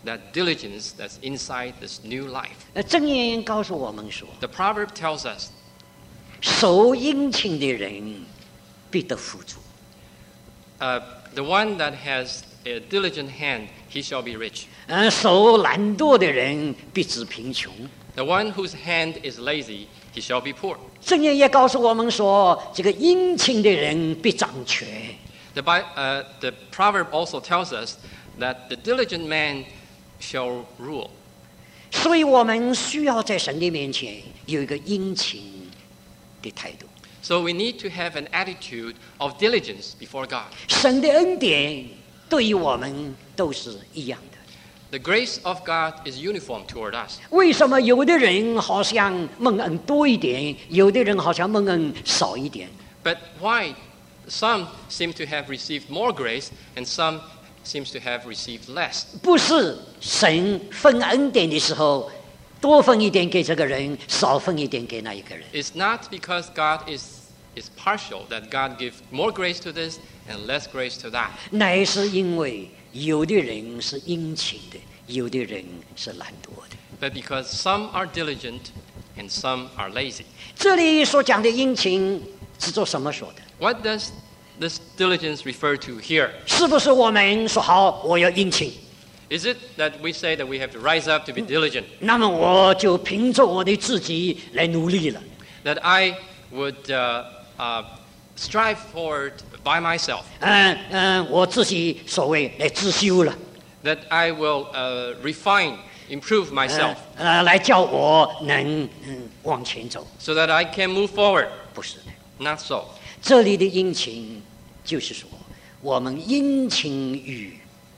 that diligence that's inside this new life. 呃，箴言告诉我们说， The proverb tells us, 受殷勤的人必得富足。 uh, the one that has a diligent hand, he shall be rich. 呃，受懒惰的人必致贫穷。 The one whose hand is lazy, he shall be poor. 箴言也告诉我们说，这个殷勤的人必掌权。 The, Bi- uh, the proverb also tells us that the diligent man shall rule. 所以我们需要在神的面前有一个殷勤的态度。 So we need to have an attitude of diligence before God. 神的恩典对于我们都是一样的。 The grace of God is uniform toward us. 为什么有的人好像蒙恩多一点，有的人好像蒙恩少一点？ But why some seem to have received more grace and some seems to have received less? 不是神分恩典的时候，多分一点给这个人，少分一点给那一个人。 It's not because God is, is partial that God gives more grace to this and less grace to that. 乃是因为有的人是殷勤的，有的人是懒惰的。 But because some are diligent and some are lazy. 这里所讲的殷勤是做什么说的？ What does this diligence refer to here? 是不是我们说好我要殷勤， Is it that we say that we have to rise up to be diligent, 那么我就凭着我的自己来努力了？ that I would uh, uh, strive for it by myself, 嗯嗯，我自己所谓来自修了， that I will uh, refine, improve 呃 myself 呃，来叫我能嗯往前走？ so that I can move forward? 不是的， Not so. 这里的殷勤就是说，我们殷勤于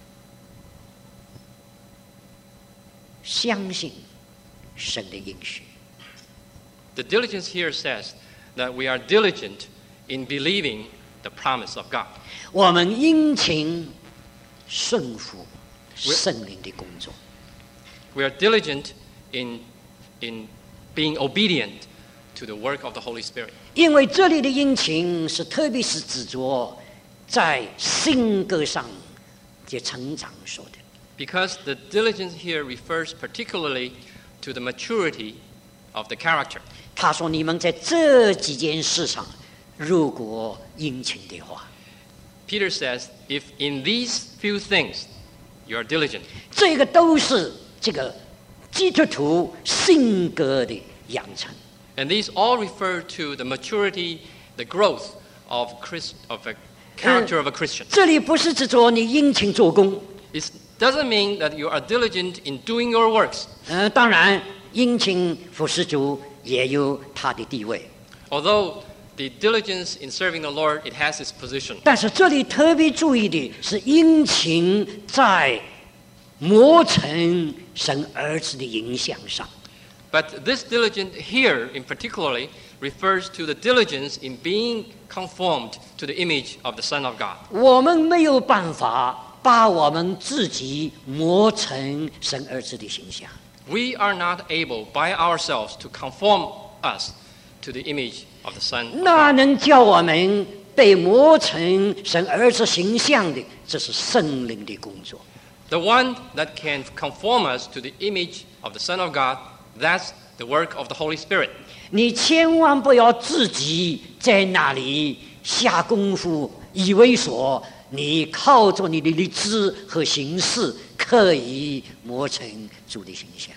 相信神的应许。 The diligence here says that we are diligent in believing the promise of God. 我们殷勤顺服圣灵的工作。 We are diligent in, in being obedient to the work of the Holy Spirit. 因为这里的殷勤是特别是指着在性格上的成长说的。 Because the diligence here refers particularly to the maturity of the character. 他说：“你们在这几件事上，如果殷勤的话， Peter says, if in these few things you are diligent, 这个都是这个基督徒性格的养成。 and these all refer to the maturity, the growth of, Christ, of a character of a Christian. 这里不是指着你殷勤做工， It doesn't mean that you are diligent in doing your works, 呃，当然殷勤服侍主也有他的地位， although the diligence in serving the Lord, it has its position. 但是这里特别注意的是殷勤在磨成神儿子的影响上。 But this diligence here, in particularly, refers to the diligence in being conformed to the image of the Son of God. 我们没有办法把我们自己磨成神儿子的形象， We are not able by ourselves to conform us to the image of the Son of 那 God. 能叫我们被磨成神儿子形象的，这是圣灵的工作。 The one that can conform us to the image of the Son of God, that's the work of the Holy Spirit. 你千万不要自己在那里下功夫，以为说你靠着你的理智和行事可以磨成主的形象。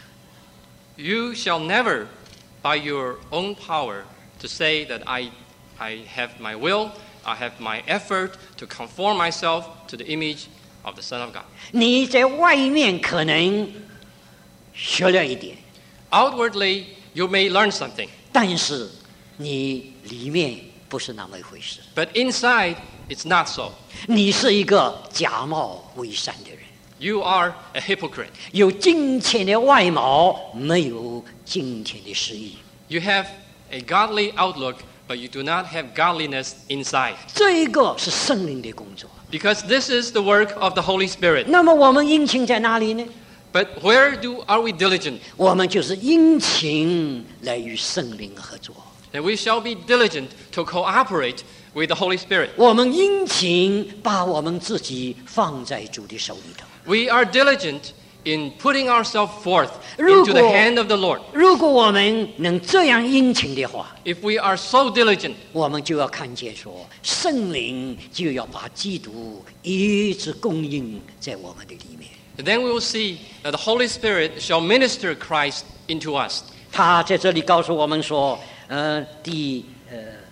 You shall never, by your own power, to say that I, I have my will, I have my effort to conform myself to the image of the Son of God. 你在外面可能学了一点， Outwardly, you may learn something, 但是你里面不是那么一回事。 but inside, it's not so. 你是一个假冒伪善的人， You are a hypocrite. 有金钱的外貌，没有金钱的实意。 You have a godly outlook, but you do not have godliness inside. 这一个是圣灵的工作。 Because this is the work of the Holy Spirit. 那么我们殷勤在哪里呢？ But where do are we diligent? 我们就是殷勤来与圣灵合作。 And we shall be diligent to cooperate with the Holy Spirit. 我们殷勤把我们自己放在主的手里头。 We are diligent in putting ourselves forth 如果- into the hand of the Lord. 如果我们能这样殷勤的话， If we are so diligent, 我们就要看见说，圣灵就要把基督一直供应在我们的里面。 then we will see that the Holy Spirit shall minister Christ into us. 他在这里告诉我们说，呃，第呃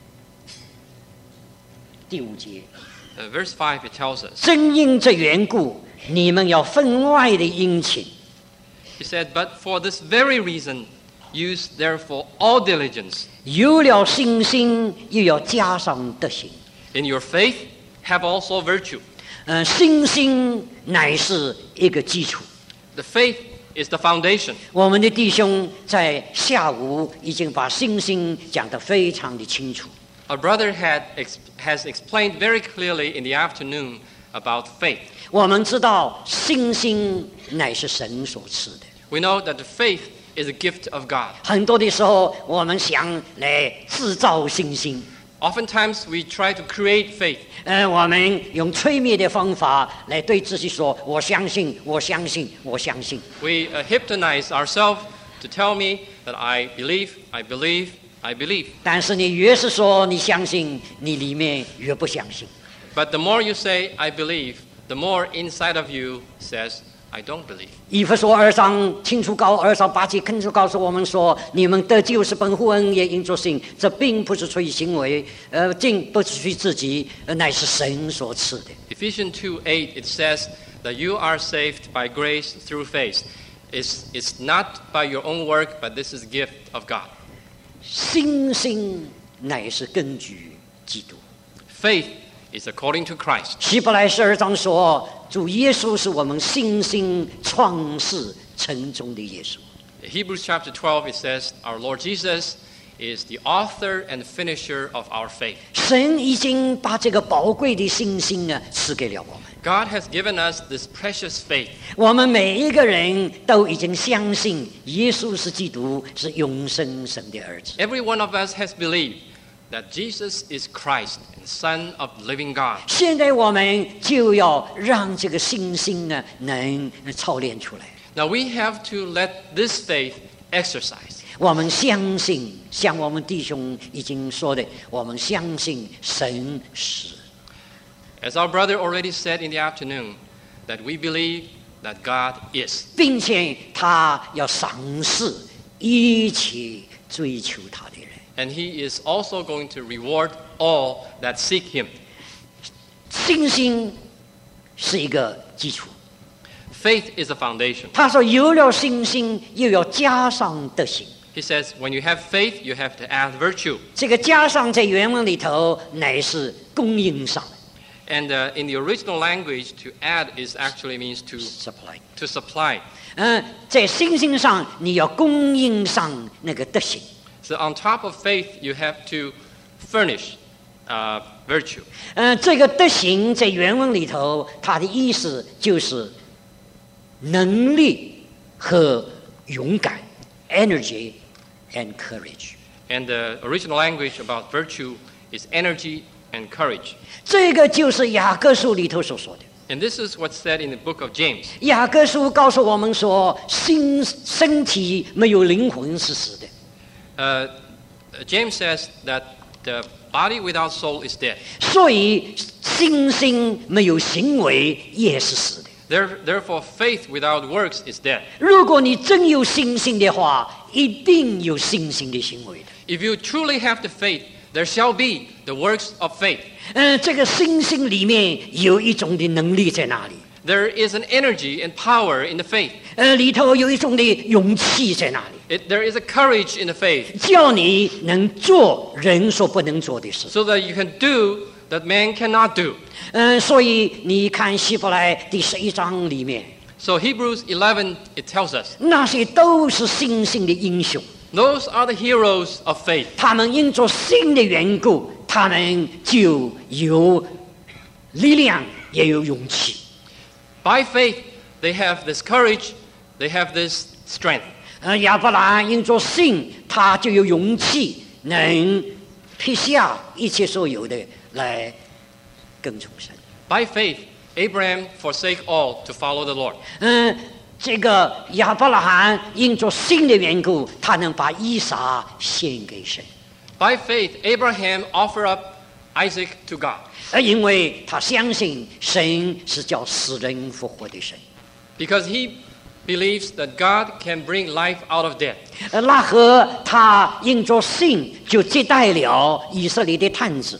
第五节， Uh, verse five, it tells us, 正因这缘故，你们要分外的殷勤。 he said, but for this very reason, use therefore all diligence. 有了信心，又要加上德行。 In your faith, have also virtue. 呃，信心乃是一个基础。 The faith is the foundation. 我们的弟兄在下午已经把信心讲得非常的清楚。 Our brother had ex- has explained very clearly in the afternoon about faith. 我们知道信心乃是神所赐的。 We know that the faith is a gift of God. 很多的时候，我们想来制造信心， Oftentimes we try to create faith. 呃，我们用催眠的方法来对自己说：“我相信，我相信，我相信。” We uh, hypnotize ourselves to tell me that I believe, I believe, I believe. 但是你越是说你相信，你里面越不相信。 But the more you say, I believe, the more inside of you says, I don't believe. 以弗所二章清楚告二章八节清楚告诉我们说，你们得救是本乎恩，也因着信。这并不是出于行为，呃，并不是出于自己，呃乃是神所赐的。 Ephesians two eight, it says that you are saved by grace through faith. It's, it's not by your own work, but this is a gift of God. 信心乃是根据基督。 Faith is according to Christ. 希伯来十二章说，主耶稣是我们信心创始成终的耶稣。 In Hebrews chapter twelve, it says, our Lord Jesus is the author and finisher of our faith. 神已经把这个宝贵的信心啊赐给了我们。 God has given us this precious faith. 我们每一个人都已经相信耶稣是基督，是永生神的儿子。 Every one of us has believed that Jesus is Christ and Son of the living God. 现在我们就要让这个信心呢能操练出来。 Now we have to let this faith exercise. 我们相信，像我们弟兄已经说的，我们相信神是。 As our brother already said in the afternoon, that we believe that God is. 并且他要赏识一切追求他的人。 And he is also going to reward all that seek him. 信心是一个基础。 Faith is a foundation. 他说有了信心，又要加上德行。 He says, when you have faith, you have to add virtue. 这个加上在原文里头乃是供应上 And uh, in the original language, to add is actually means to, supply。 to supply. 嗯、在信心上你要供应上那个德行。 So on top of faith, you have to furnish uh, virtue. 嗯、这个德行在原文里头，它的意思就是能力和勇敢 ，energy and courage。 And the original language about virtue is energy and courage. 这个就是雅各书里头所说的。 And this is what's said in the book of James. 雅各书告诉我们说，心身体没有灵魂是死的。 Uh, James says that the body without soul is dead. 所以信心没有行为也是死的。 There, therefore, faith without works is dead. 如果你真有信心的话，一定有信心的行为的。 If you truly have the faith, there shall be the works of faith. 嗯，这个信心里面有一种的能力在那里， There is an energy and power in the faith. 呃，里头有一种的勇气在那里， It, there is a courage in the faith 叫你能做人所不能做的事。 so that you can do that man cannot do. 嗯，所以你看希伯来第十一章里面， So Hebrews eleven, it tells us, 那些都是信心的英雄， those are the heroes of faith. 他们因着信的缘故，他们就有力量，也有勇气。 By faith, they have this courage, they have this strength. 呃，亚伯兰因着信，他就有勇气，能撇下一切所有的来跟从神。 By faith, Abraham forsake all to follow the Lord. 嗯， 这个亚伯拉罕因着信的缘故，他能把以撒献给神。 By faith, Abraham offered up Isaac to God. 而因为他相信神是叫死人复活的神。 Because he believes that God can bring life out of death. 而拉合他因着信就接待了以色列的探子。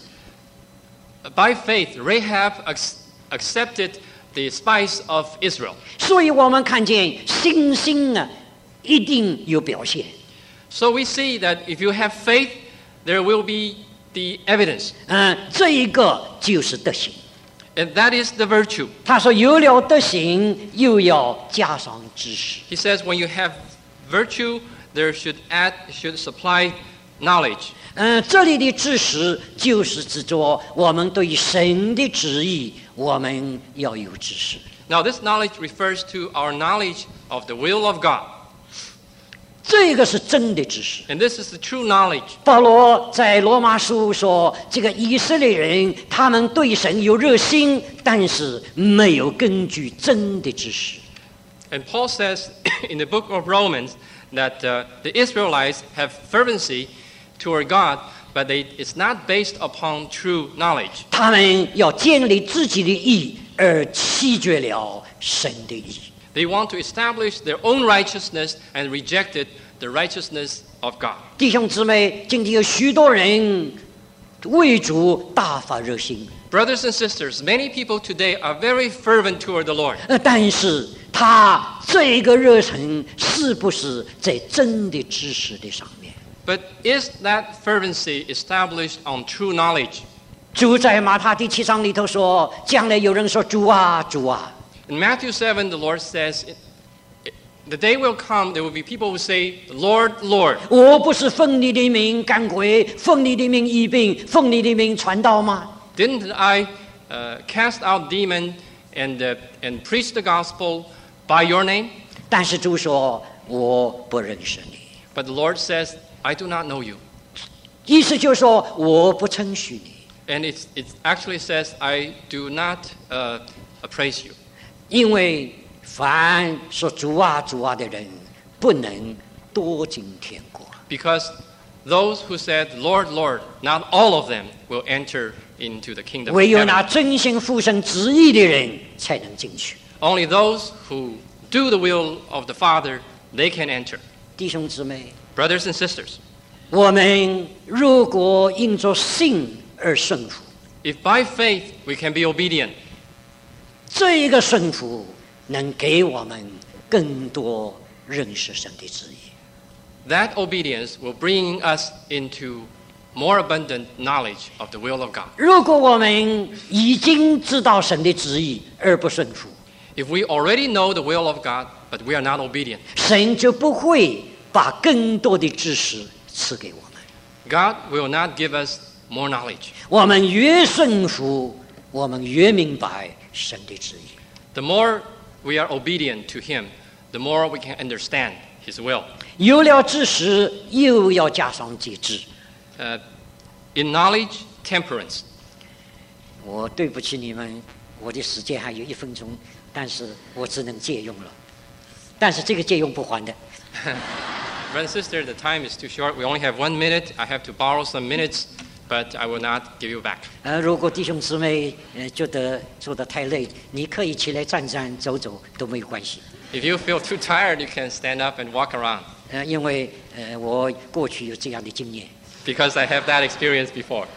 By faith, Rahab accepted the spies of Israel. 所以我们看见信心啊，一定有表现。 So we see that if you have faith, there will be the evidence. 嗯，这一个就是德行。 And that is the virtue. 他说有了德行，又要加上知识。 He says when you have virtue, there should add, should supply knowledge. 嗯，这里的知识就是指着我们对神的旨意，我们要有知识。 Now this knowledge refers to our knowledge of the will of God. 这个是真的知识。 And this is the true knowledge. 保罗在罗马书说，这个以色列人他们对神有热心，但是没有根据真的知识。 And Paul says in the book of Romans that uh, the Israelites have fervency toward God, but they, it's not based upon true knowledge. 他们要建立自己的义，而弃绝了神的义。 They want to establish their own righteousness and rejected the righteousness of God. 弟兄姊妹，今天有许多人为主大发热心， Brothers and sisters, many people today are very fervent toward the Lord. 呃，但是他这个热忱是不是在真的知识的上面？ But is that fervency established on true knowledge? 主在马太第七章里头说，将来有人说主啊，主啊。 In Matthew seven, the Lord says, the day will come, there will be people who say, Lord, Lord. 我不是奉你的名赶鬼，奉你的名医病，奉你的名传道吗？ Didn't I uh, cast out demons and, uh, and preach the gospel by your name? 但是主说，我不认识你。 But the Lord says, I do not know you. 意思就是说，我不称许你， And it's, it actually says, I do not uh, appraise you. 因为凡说主啊主啊的人，不能多进天国。 Because those who said, Lord, Lord, not all of them will enter into the kingdom of 唯有那 heaven. 遵行父神旨意的人才能进去。 Only those who do the will of the Father, they can enter. 弟兄姊妹， Brothers and sisters, 我们如果因着信而顺服， if by faith we can be obedient, 这一个顺服能给我们更多认识神的旨意。 that obedience will bring us into more abundant knowledge of the will of God. 如果我们已经知道神的旨意而不顺服， If we already know the will of God, but we are not obedient, 神就不会把更多的知识赐给我们。 God will not give us more knowledge. 我们越顺服，我们越明白神的旨意。 The more we are obedient to Him, the more we can understand His will. 有了知识，又要加上节制。 Uh, in knowledge, temperance. 我对不起你们，我的时间还有一分钟，但是我只能借用了。但是这个借用不还的。 Brother and sister, the time is too short. We only have one minute. I have to borrow some minutes, but I will not give you back. 呃，如果弟兄姊妹呃觉得做得太累，你可以起来站站走走都没有关系。 If you feel too tired, you can stand up and walk around, 呃，因为呃我过去有这样的经验。 because I have that experience before.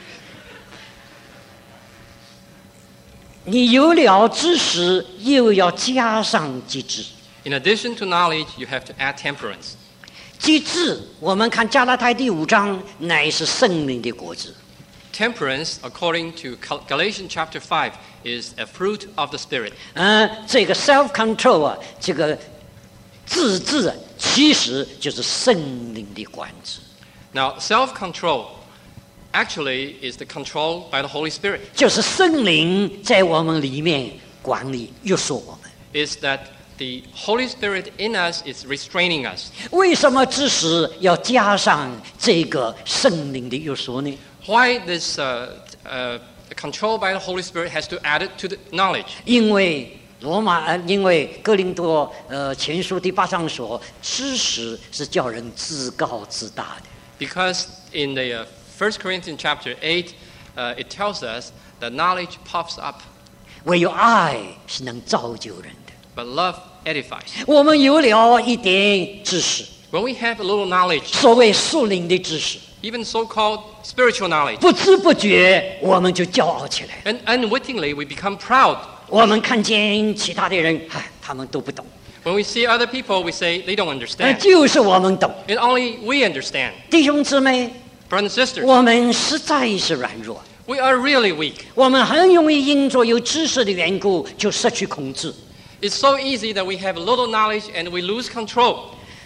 你有了知识，又要加上节制。 In addition to knowledge, you have to add temperance. 节制，我们看加拉太第五章，乃是圣灵的果子。 Temperance, according to Gal- Galatians chapter five, is a fruit of the Spirit. 嗯，这个 self control 啊，这个自制啊，其实就是圣灵的管制。 Now, self-control actually is the control by the Holy Spirit. 就是圣灵在我们里面管理约束我们。 Is that the Holy Spirit in us is restraining us. 为什么知识要加上这个圣灵的约束呢？ Why this uh, uh, control by the Holy Spirit has to add it to the knowledge? 因为罗马呃因为哥林多呃前书第八章说，知识是叫人自高自大的。 Because in the uh, First Corinthians chapter eight, uh, it tells us that knowledge puffs up, 唯有爱是能造就人的。 but love edifies. 我们有了一点知识， When we have a little knowledge, 所谓属灵的知识， even so-called spiritual knowledge, 不知不觉我们就骄傲起来。 and unwittingly we become proud. 我们看见其他的人，唉，他们都不懂， When we see other people, we say they don't 呃， understand. 就是我们懂。 And only we understand. 弟兄姊妹， Brothers and sisters, 我们实在是软弱， we are really weak. 我们很容易因着有知识的缘故就失去控制。 It's so easy that we have a little knowledge and we lose control.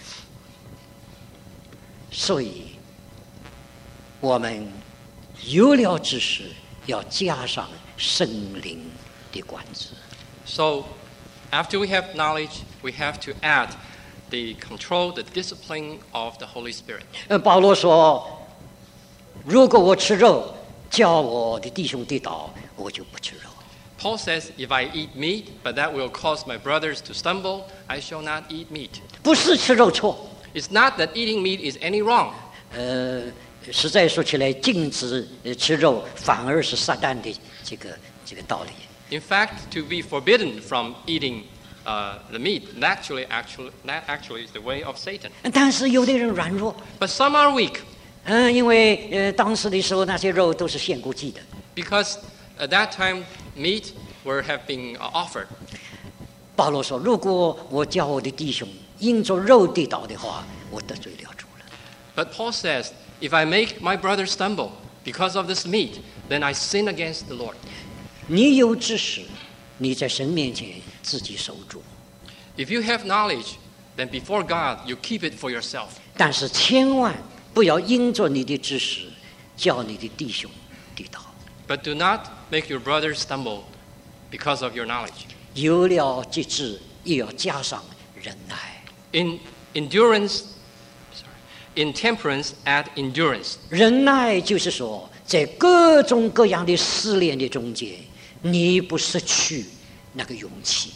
所以，我们有了知识，要加上圣灵的管制。 So, after we have knowledge, we have to add the control, the discipline of the Holy Spirit. 呃，保罗说：“如果我吃肉，叫我的弟兄跌倒，我就不吃肉。” Paul says, if I eat meat, but that will cause my brothers to stumble, I shall not eat meat. 不是吃肉错， It's not that eating meat is any wrong. 呃，实在说起来，禁止呃吃肉反而是撒旦的这个这个道理。 In fact, to be forbidden from eating uh, the meat, naturally, actually, that actually is the way of Satan. 但是有的人软弱， But some are weak 嗯、因为呃当时的时候那些肉都是献过祭的。 because at that time meat were have been uh, offered. 保罗说：“如果我叫我的弟兄因着肉跌倒的话，我得罪了主了。” But Paul says, if I make my brother stumble because of this meat, then I sin against the Lord. 你有知识，你在神面前自己守住， If you have knowledge, then before God, you keep it for yourself. 但是千万不要因着你的知识叫你的弟兄跌倒。 But do not make your brother stumble because of your knowledge. 有了节制，也要加上忍耐。 In endurance, sorry, in temperance, add endurance. 忍耐就是说，在各种各样的试炼的中间，你不失去那个勇气。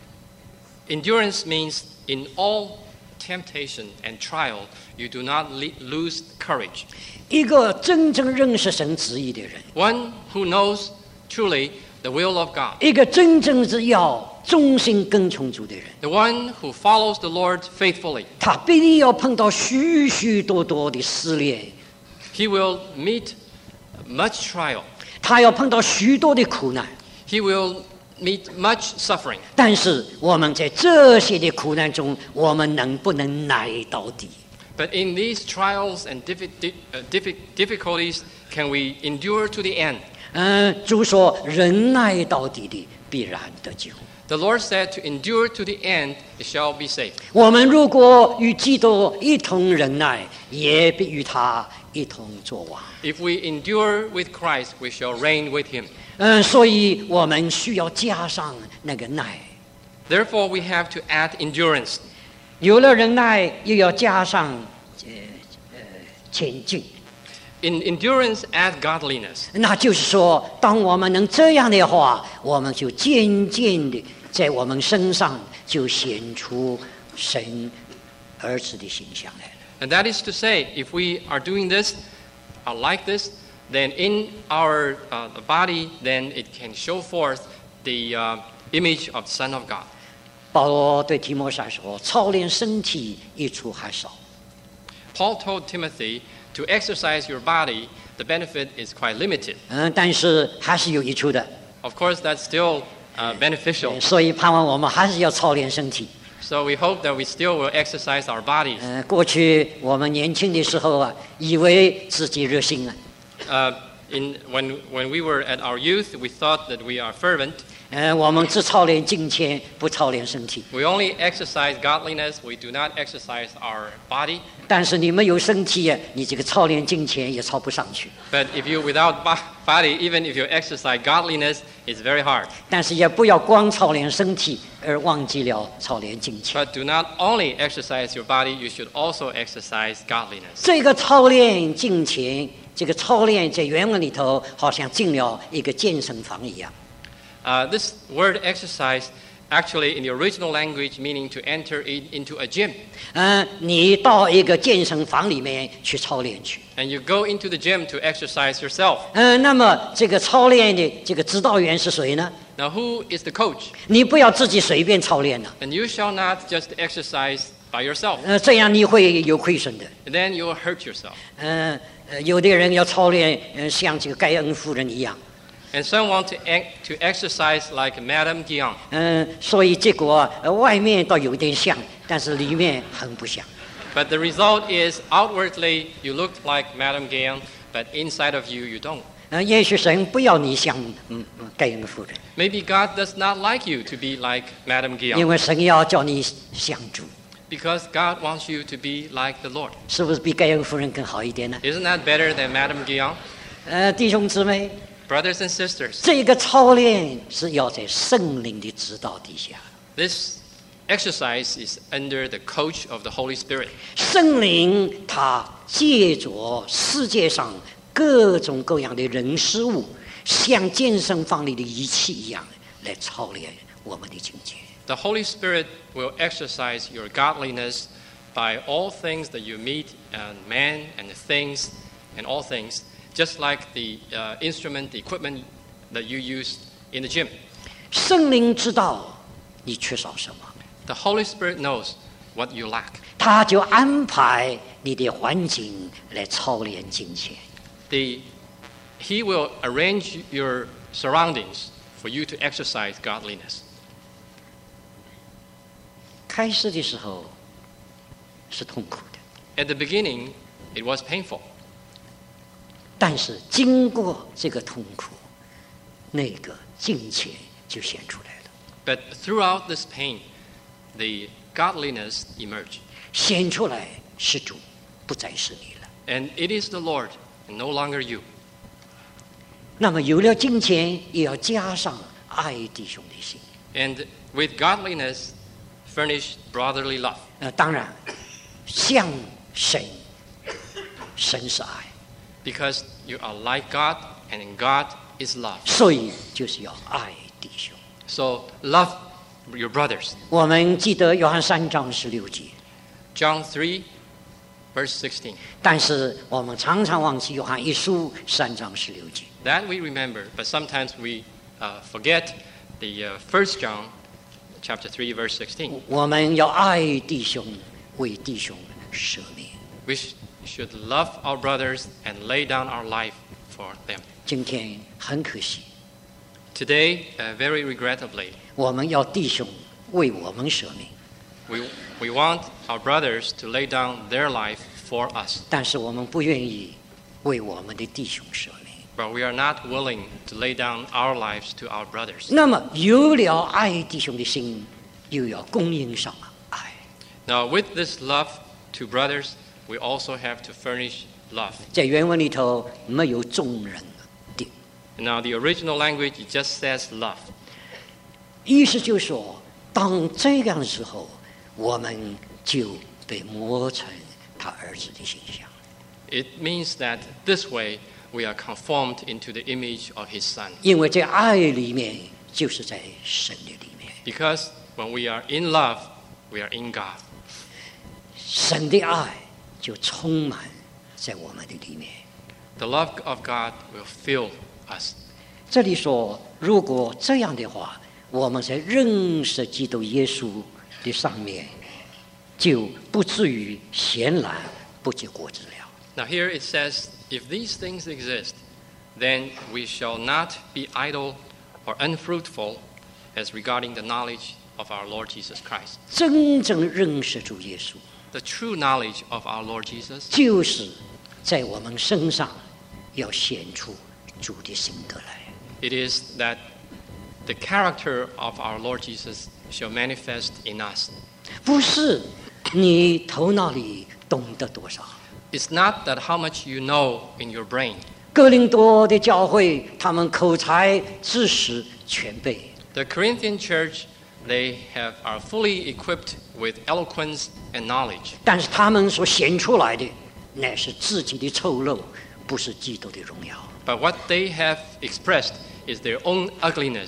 Endurance means in all temptation and trial, you do not le- lose courage. 一个真正认识神旨意的人， One who knows truly the will of God. 一个真正是要忠心跟从主的人， The one who follows the Lord faithfully. 他必定要碰到许许多多的试炼， He will meet much trial. 他要碰到许多的苦难。 He will meet much suffering. 但是我们在这些的苦难中，我们能不能耐到底？ But in these trials and diffi- di- uh, diffi- difficulties, can we endure to the end? 嗯，主说忍耐到底的必然得救。 The Lord said to endure to the end, it shall be saved. 我们如果与基督一同忍耐，也必与他一同作王。 If we endure with Christ, we shall reign with him. 嗯，所以我们需要加上那个耐。 Therefore, we have to add endurance. 有了忍耐，又要加上呃呃前进。 In endurance, add godliness. 那就是说，当我们能这样的话，我们就渐渐的在我们身上就显出神儿子的形象来了。 And that is to say, if we are doing this, uh, like this, then in our uh, body, then it can show forth the uh, image of the Son of God. 保罗对提摩太说：“操练身体益处还少。 Paul told Timothy to exercise your body, the benefit is quite limited. 嗯，但是还是有益处的。 Of course, that's still uh, beneficial. 所以盼望我们还是要操练身体。 So we hope that we still will exercise our bodies. 嗯，过去我们年轻的时候啊，以为自己热心啊， Uh, in, when, when we were at our youth, we thought that we are fervent. 嗯，我们只操练金钱，不操练身体。 We only exercise godliness. We do not exercise our body. 但是你没有身体啊，你这个操练金钱也操不上去。 But if you without bo- body, even if you exercise godliness, it's very hard. 但是也不要光操练身体，而忘记了操练金钱。 But do not only exercise your body, you should also exercise godliness. 这个操练金钱，这个操练在原文里头好像进了一个健身房一样。 Uh, this word exercise Actually, in the original language, meaning to enter in, into a gym. 嗯、你到一个健身房里面去操练去。 And you go into the gym to exercise yourself. 嗯、那么这个操练的这个指导员是谁呢？ Now, who is the coach? 你不要自己随便操练了， And you shall not just exercise by yourself. 呃，这样你会有亏损的。 And then you will hurt yourself. 嗯、呃，有的人要操练，呃，像这个盖恩夫人一样， And some want to, act, to exercise like Madame Guyon. 嗯、所以结果、呃、外面倒有点像，但是里面很不像。 But the result is outwardly you look like Madame Guyon, but inside of you, you don't. 呃，也许神不要你像嗯嗯盖恩夫人， Maybe God does not like you to be like Madame 因 Guyon, 为神要叫你像主， because God wants you to be like the Lord. 是不是比盖恩夫人更好一点呢？ Isn't that better than Madame Guyon? 呃，弟兄姊妹， Brothers and sisters, 这个操练是要在圣灵的指导底下。 this exercise is under the coach of the Holy Spirit. 圣灵他借着世界上各种各样的人事物，像健身房里的仪器一样来操练我们的境界。 The Holy Spirit will exercise your godliness by all things that you meet, and man and the things and all things, just like the uh, instrument, the equipment that you use in the gym. 圣灵知道你缺少什么， The Holy Spirit knows what you lack. 他就安排你的环境来操练金钱。 The, he will arrange your surroundings for you to exercise godliness. 开始的时候是痛苦的， At the beginning, it was painful. 但是经过这个痛苦，那个金钱就显出来了。 But throughout this pain, the godliness emerged. 显出来是主，不再是你了。 And it is the Lord, and no longer you. 那么有了金钱，也要加上爱弟兄的心。 And with godliness, furnish brotherly love. 呃，当然，像神，神是爱， Because you are like God, and in God is love. 所以就是要爱弟兄。 So love your brothers. 我们记得约翰三章十六节， John three, verse sixteen. 但是我们常常忘记约翰一书三章十六节。 That we remember, but sometimes we uh, forget the uh, First John, chapter three, verse sixteen. 我们要爱弟兄，为弟兄舍命。 We sh- should love our brothers and lay down our life for them. 今天很可惜， Today, uh, very regrettably, 我们要弟兄为我们舍命， we, we want our brothers to lay down their life for us, 但是我们不愿意为我们的弟兄舍命。 but we are not willing to lay down our lives to our brothers. 那么有了爱弟兄的心，又要供应上爱。 Now, with this love to brothers, we also have to furnish love. 在原文里头没有众人的， Now, the original language, it just says love. 意思就是说，当这样的时候，我们就被磨成他儿子的形象。 It means that this way we are conformed into the image of his son. 因为在爱里面，就是在神的里面， Because when we are in love, we are in God. 神的爱就充满在我们的里面。 The love of God will fill us. 这里说，如果这样的话，我们在认识基督耶稣的上面，就不至于闲懒不结果子了。 Now here it says, if these things exist, then we shall not be idle or unfruitful as regarding the knowledge of our Lord Jesus Christ. 真正认识主耶稣， The true knowledge of our Lord Jesus 就是在我们身上要显出主的性格来。 it is that the character of our Lord Jesus shall manifest in us. 不是你头脑里懂得多少。 It's not that how much you know in your brain. 哥林多的教会，他们口才、知识全备， The Corinthian church, they have, are fully equipped with eloquence and knowledge. 但是他们所显出来的，乃是自己的丑陋，不是基督的荣耀。 But what they have expressed is their own ugliness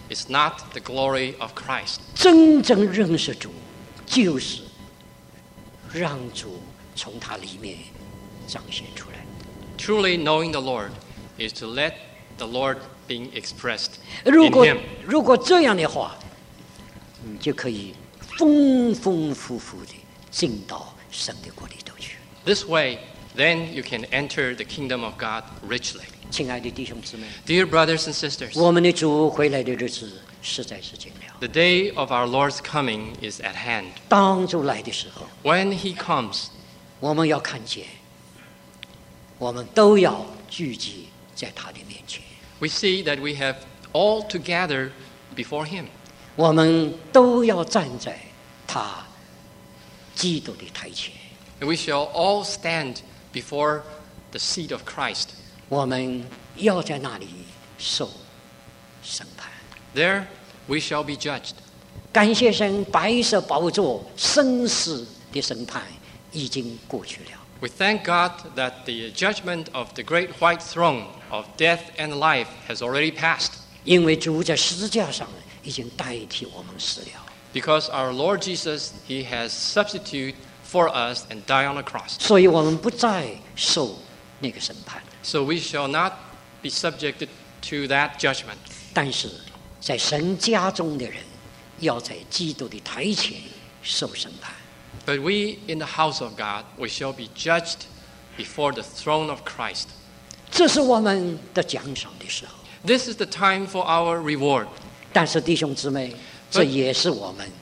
is not the glory of Christ. 真正认识主，就是让主从他里面彰显出来。 Truly knowing the Lord is to let the Lord being expressed 如 in 果 Him. 如果这样的话，你就可以丰丰富富的进到神的国里头去。 This way, then you can enter the kingdom of God richly. 亲爱的弟兄姊妹， Dear brothers and sisters, 我们的主回来的日子实在是近了。 the day of our Lord's coming is at hand. 当主来的时候， When He comes, 我们要看见，我们都要聚集在他的面前， we see that we have all together before Him. 我们都要站在他基督的台前， And we shall all stand before the seat of Christ. 我们要在那里受审判。 There we shall be judged. 感谢神，白色宝座生死的审判已经过去了。 We thank God that the judgment of the great white throne of death and life has already passed, 因为主在十字架上已经代替我们死了， because our Lord Jesus, He has substituted for us and died on the cross. 所以我们不再受那个审判。 So we shall not be subjected to that judgment. 但是在神家中的人，要在基督的台前受审判。 But we in the house of God, we shall be judged before the throne of Christ. 这是我们的奖赏的时候。 This is the time for our reward. 但是弟兄姊妹，这也是我们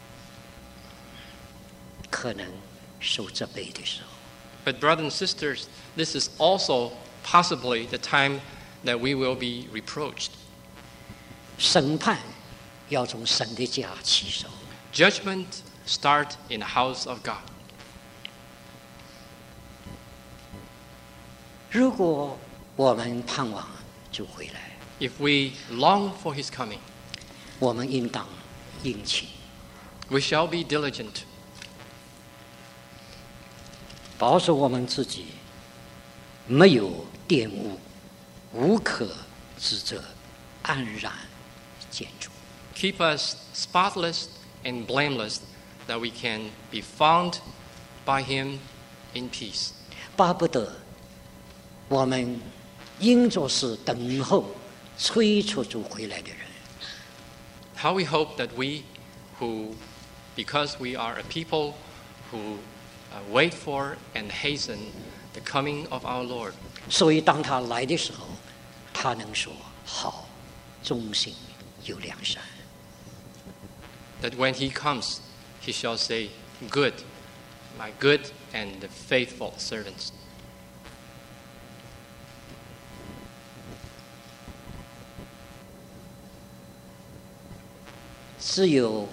可能受责备的时候。 But brothers and sisters, this is also possibly the time that we will be reproached. 审判要从神的家起手。 Judgment start in the house of God. 如果我们盼望主回来， If we long for His coming, 我们应当殷勤， we shall be diligent, 保守我们自己没有玷污，无可指责，安然见主。 keep us spotless and blameless, that we can be found by Him in peace. 巴不得我们应作是等候催促主回来的人。 How we hope that we who, because we are a people who uh, wait for and hasten the coming of our Lord, 所以当他来的时候，他能说好，忠心有良善。 that when He comes, He shall say, "Good, my good and faithful servants." 只有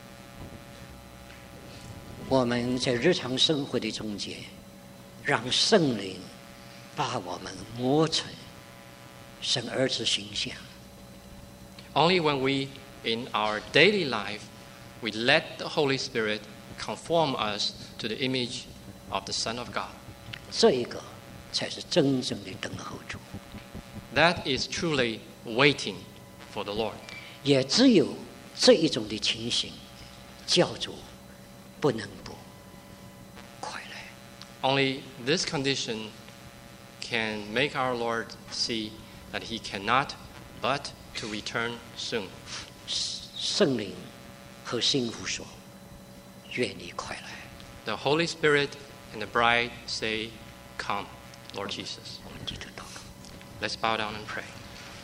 我们在日常生活的中间，让圣灵把我们磨成神儿子形象， Only when we, in our daily life, we let the Holy Spirit conform us to the image of the Son of God. 这一个才是真正的等候主。 That is truly waiting for the Lord. 也只有这一种的情形，教主不能不快来。 Only this condition can make our Lord see that He cannot but to return soon. 圣灵和心腹说：“愿你快来。” The Holy Spirit and the bride say, "Come, Lord Jesus." 我们低头祷告。 Let's bow down and pray.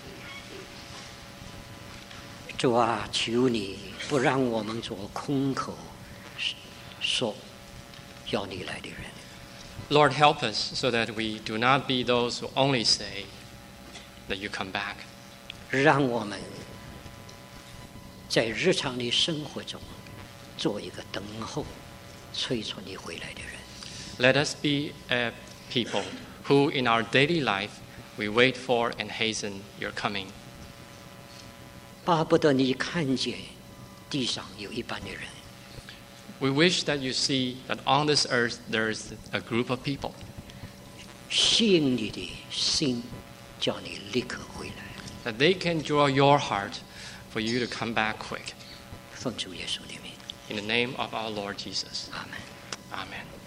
主啊，求你不让我们做空口说要你来的人。 Lord, help us so that we do not be those who only say that you come back. 让我们在日常的生活中做一个等候、催促你回来的人。 Let us be a people who in our daily life we wait for and hasten your coming. 巴不得你看见地上有一般的人， We wish that you see that on this earth there is a group of people 吸引你的心，叫你立刻回来。 that they can draw your heart for you to come back quick. 奉主耶稣的名， In the name of our Lord Jesus. 阿门。 Amen.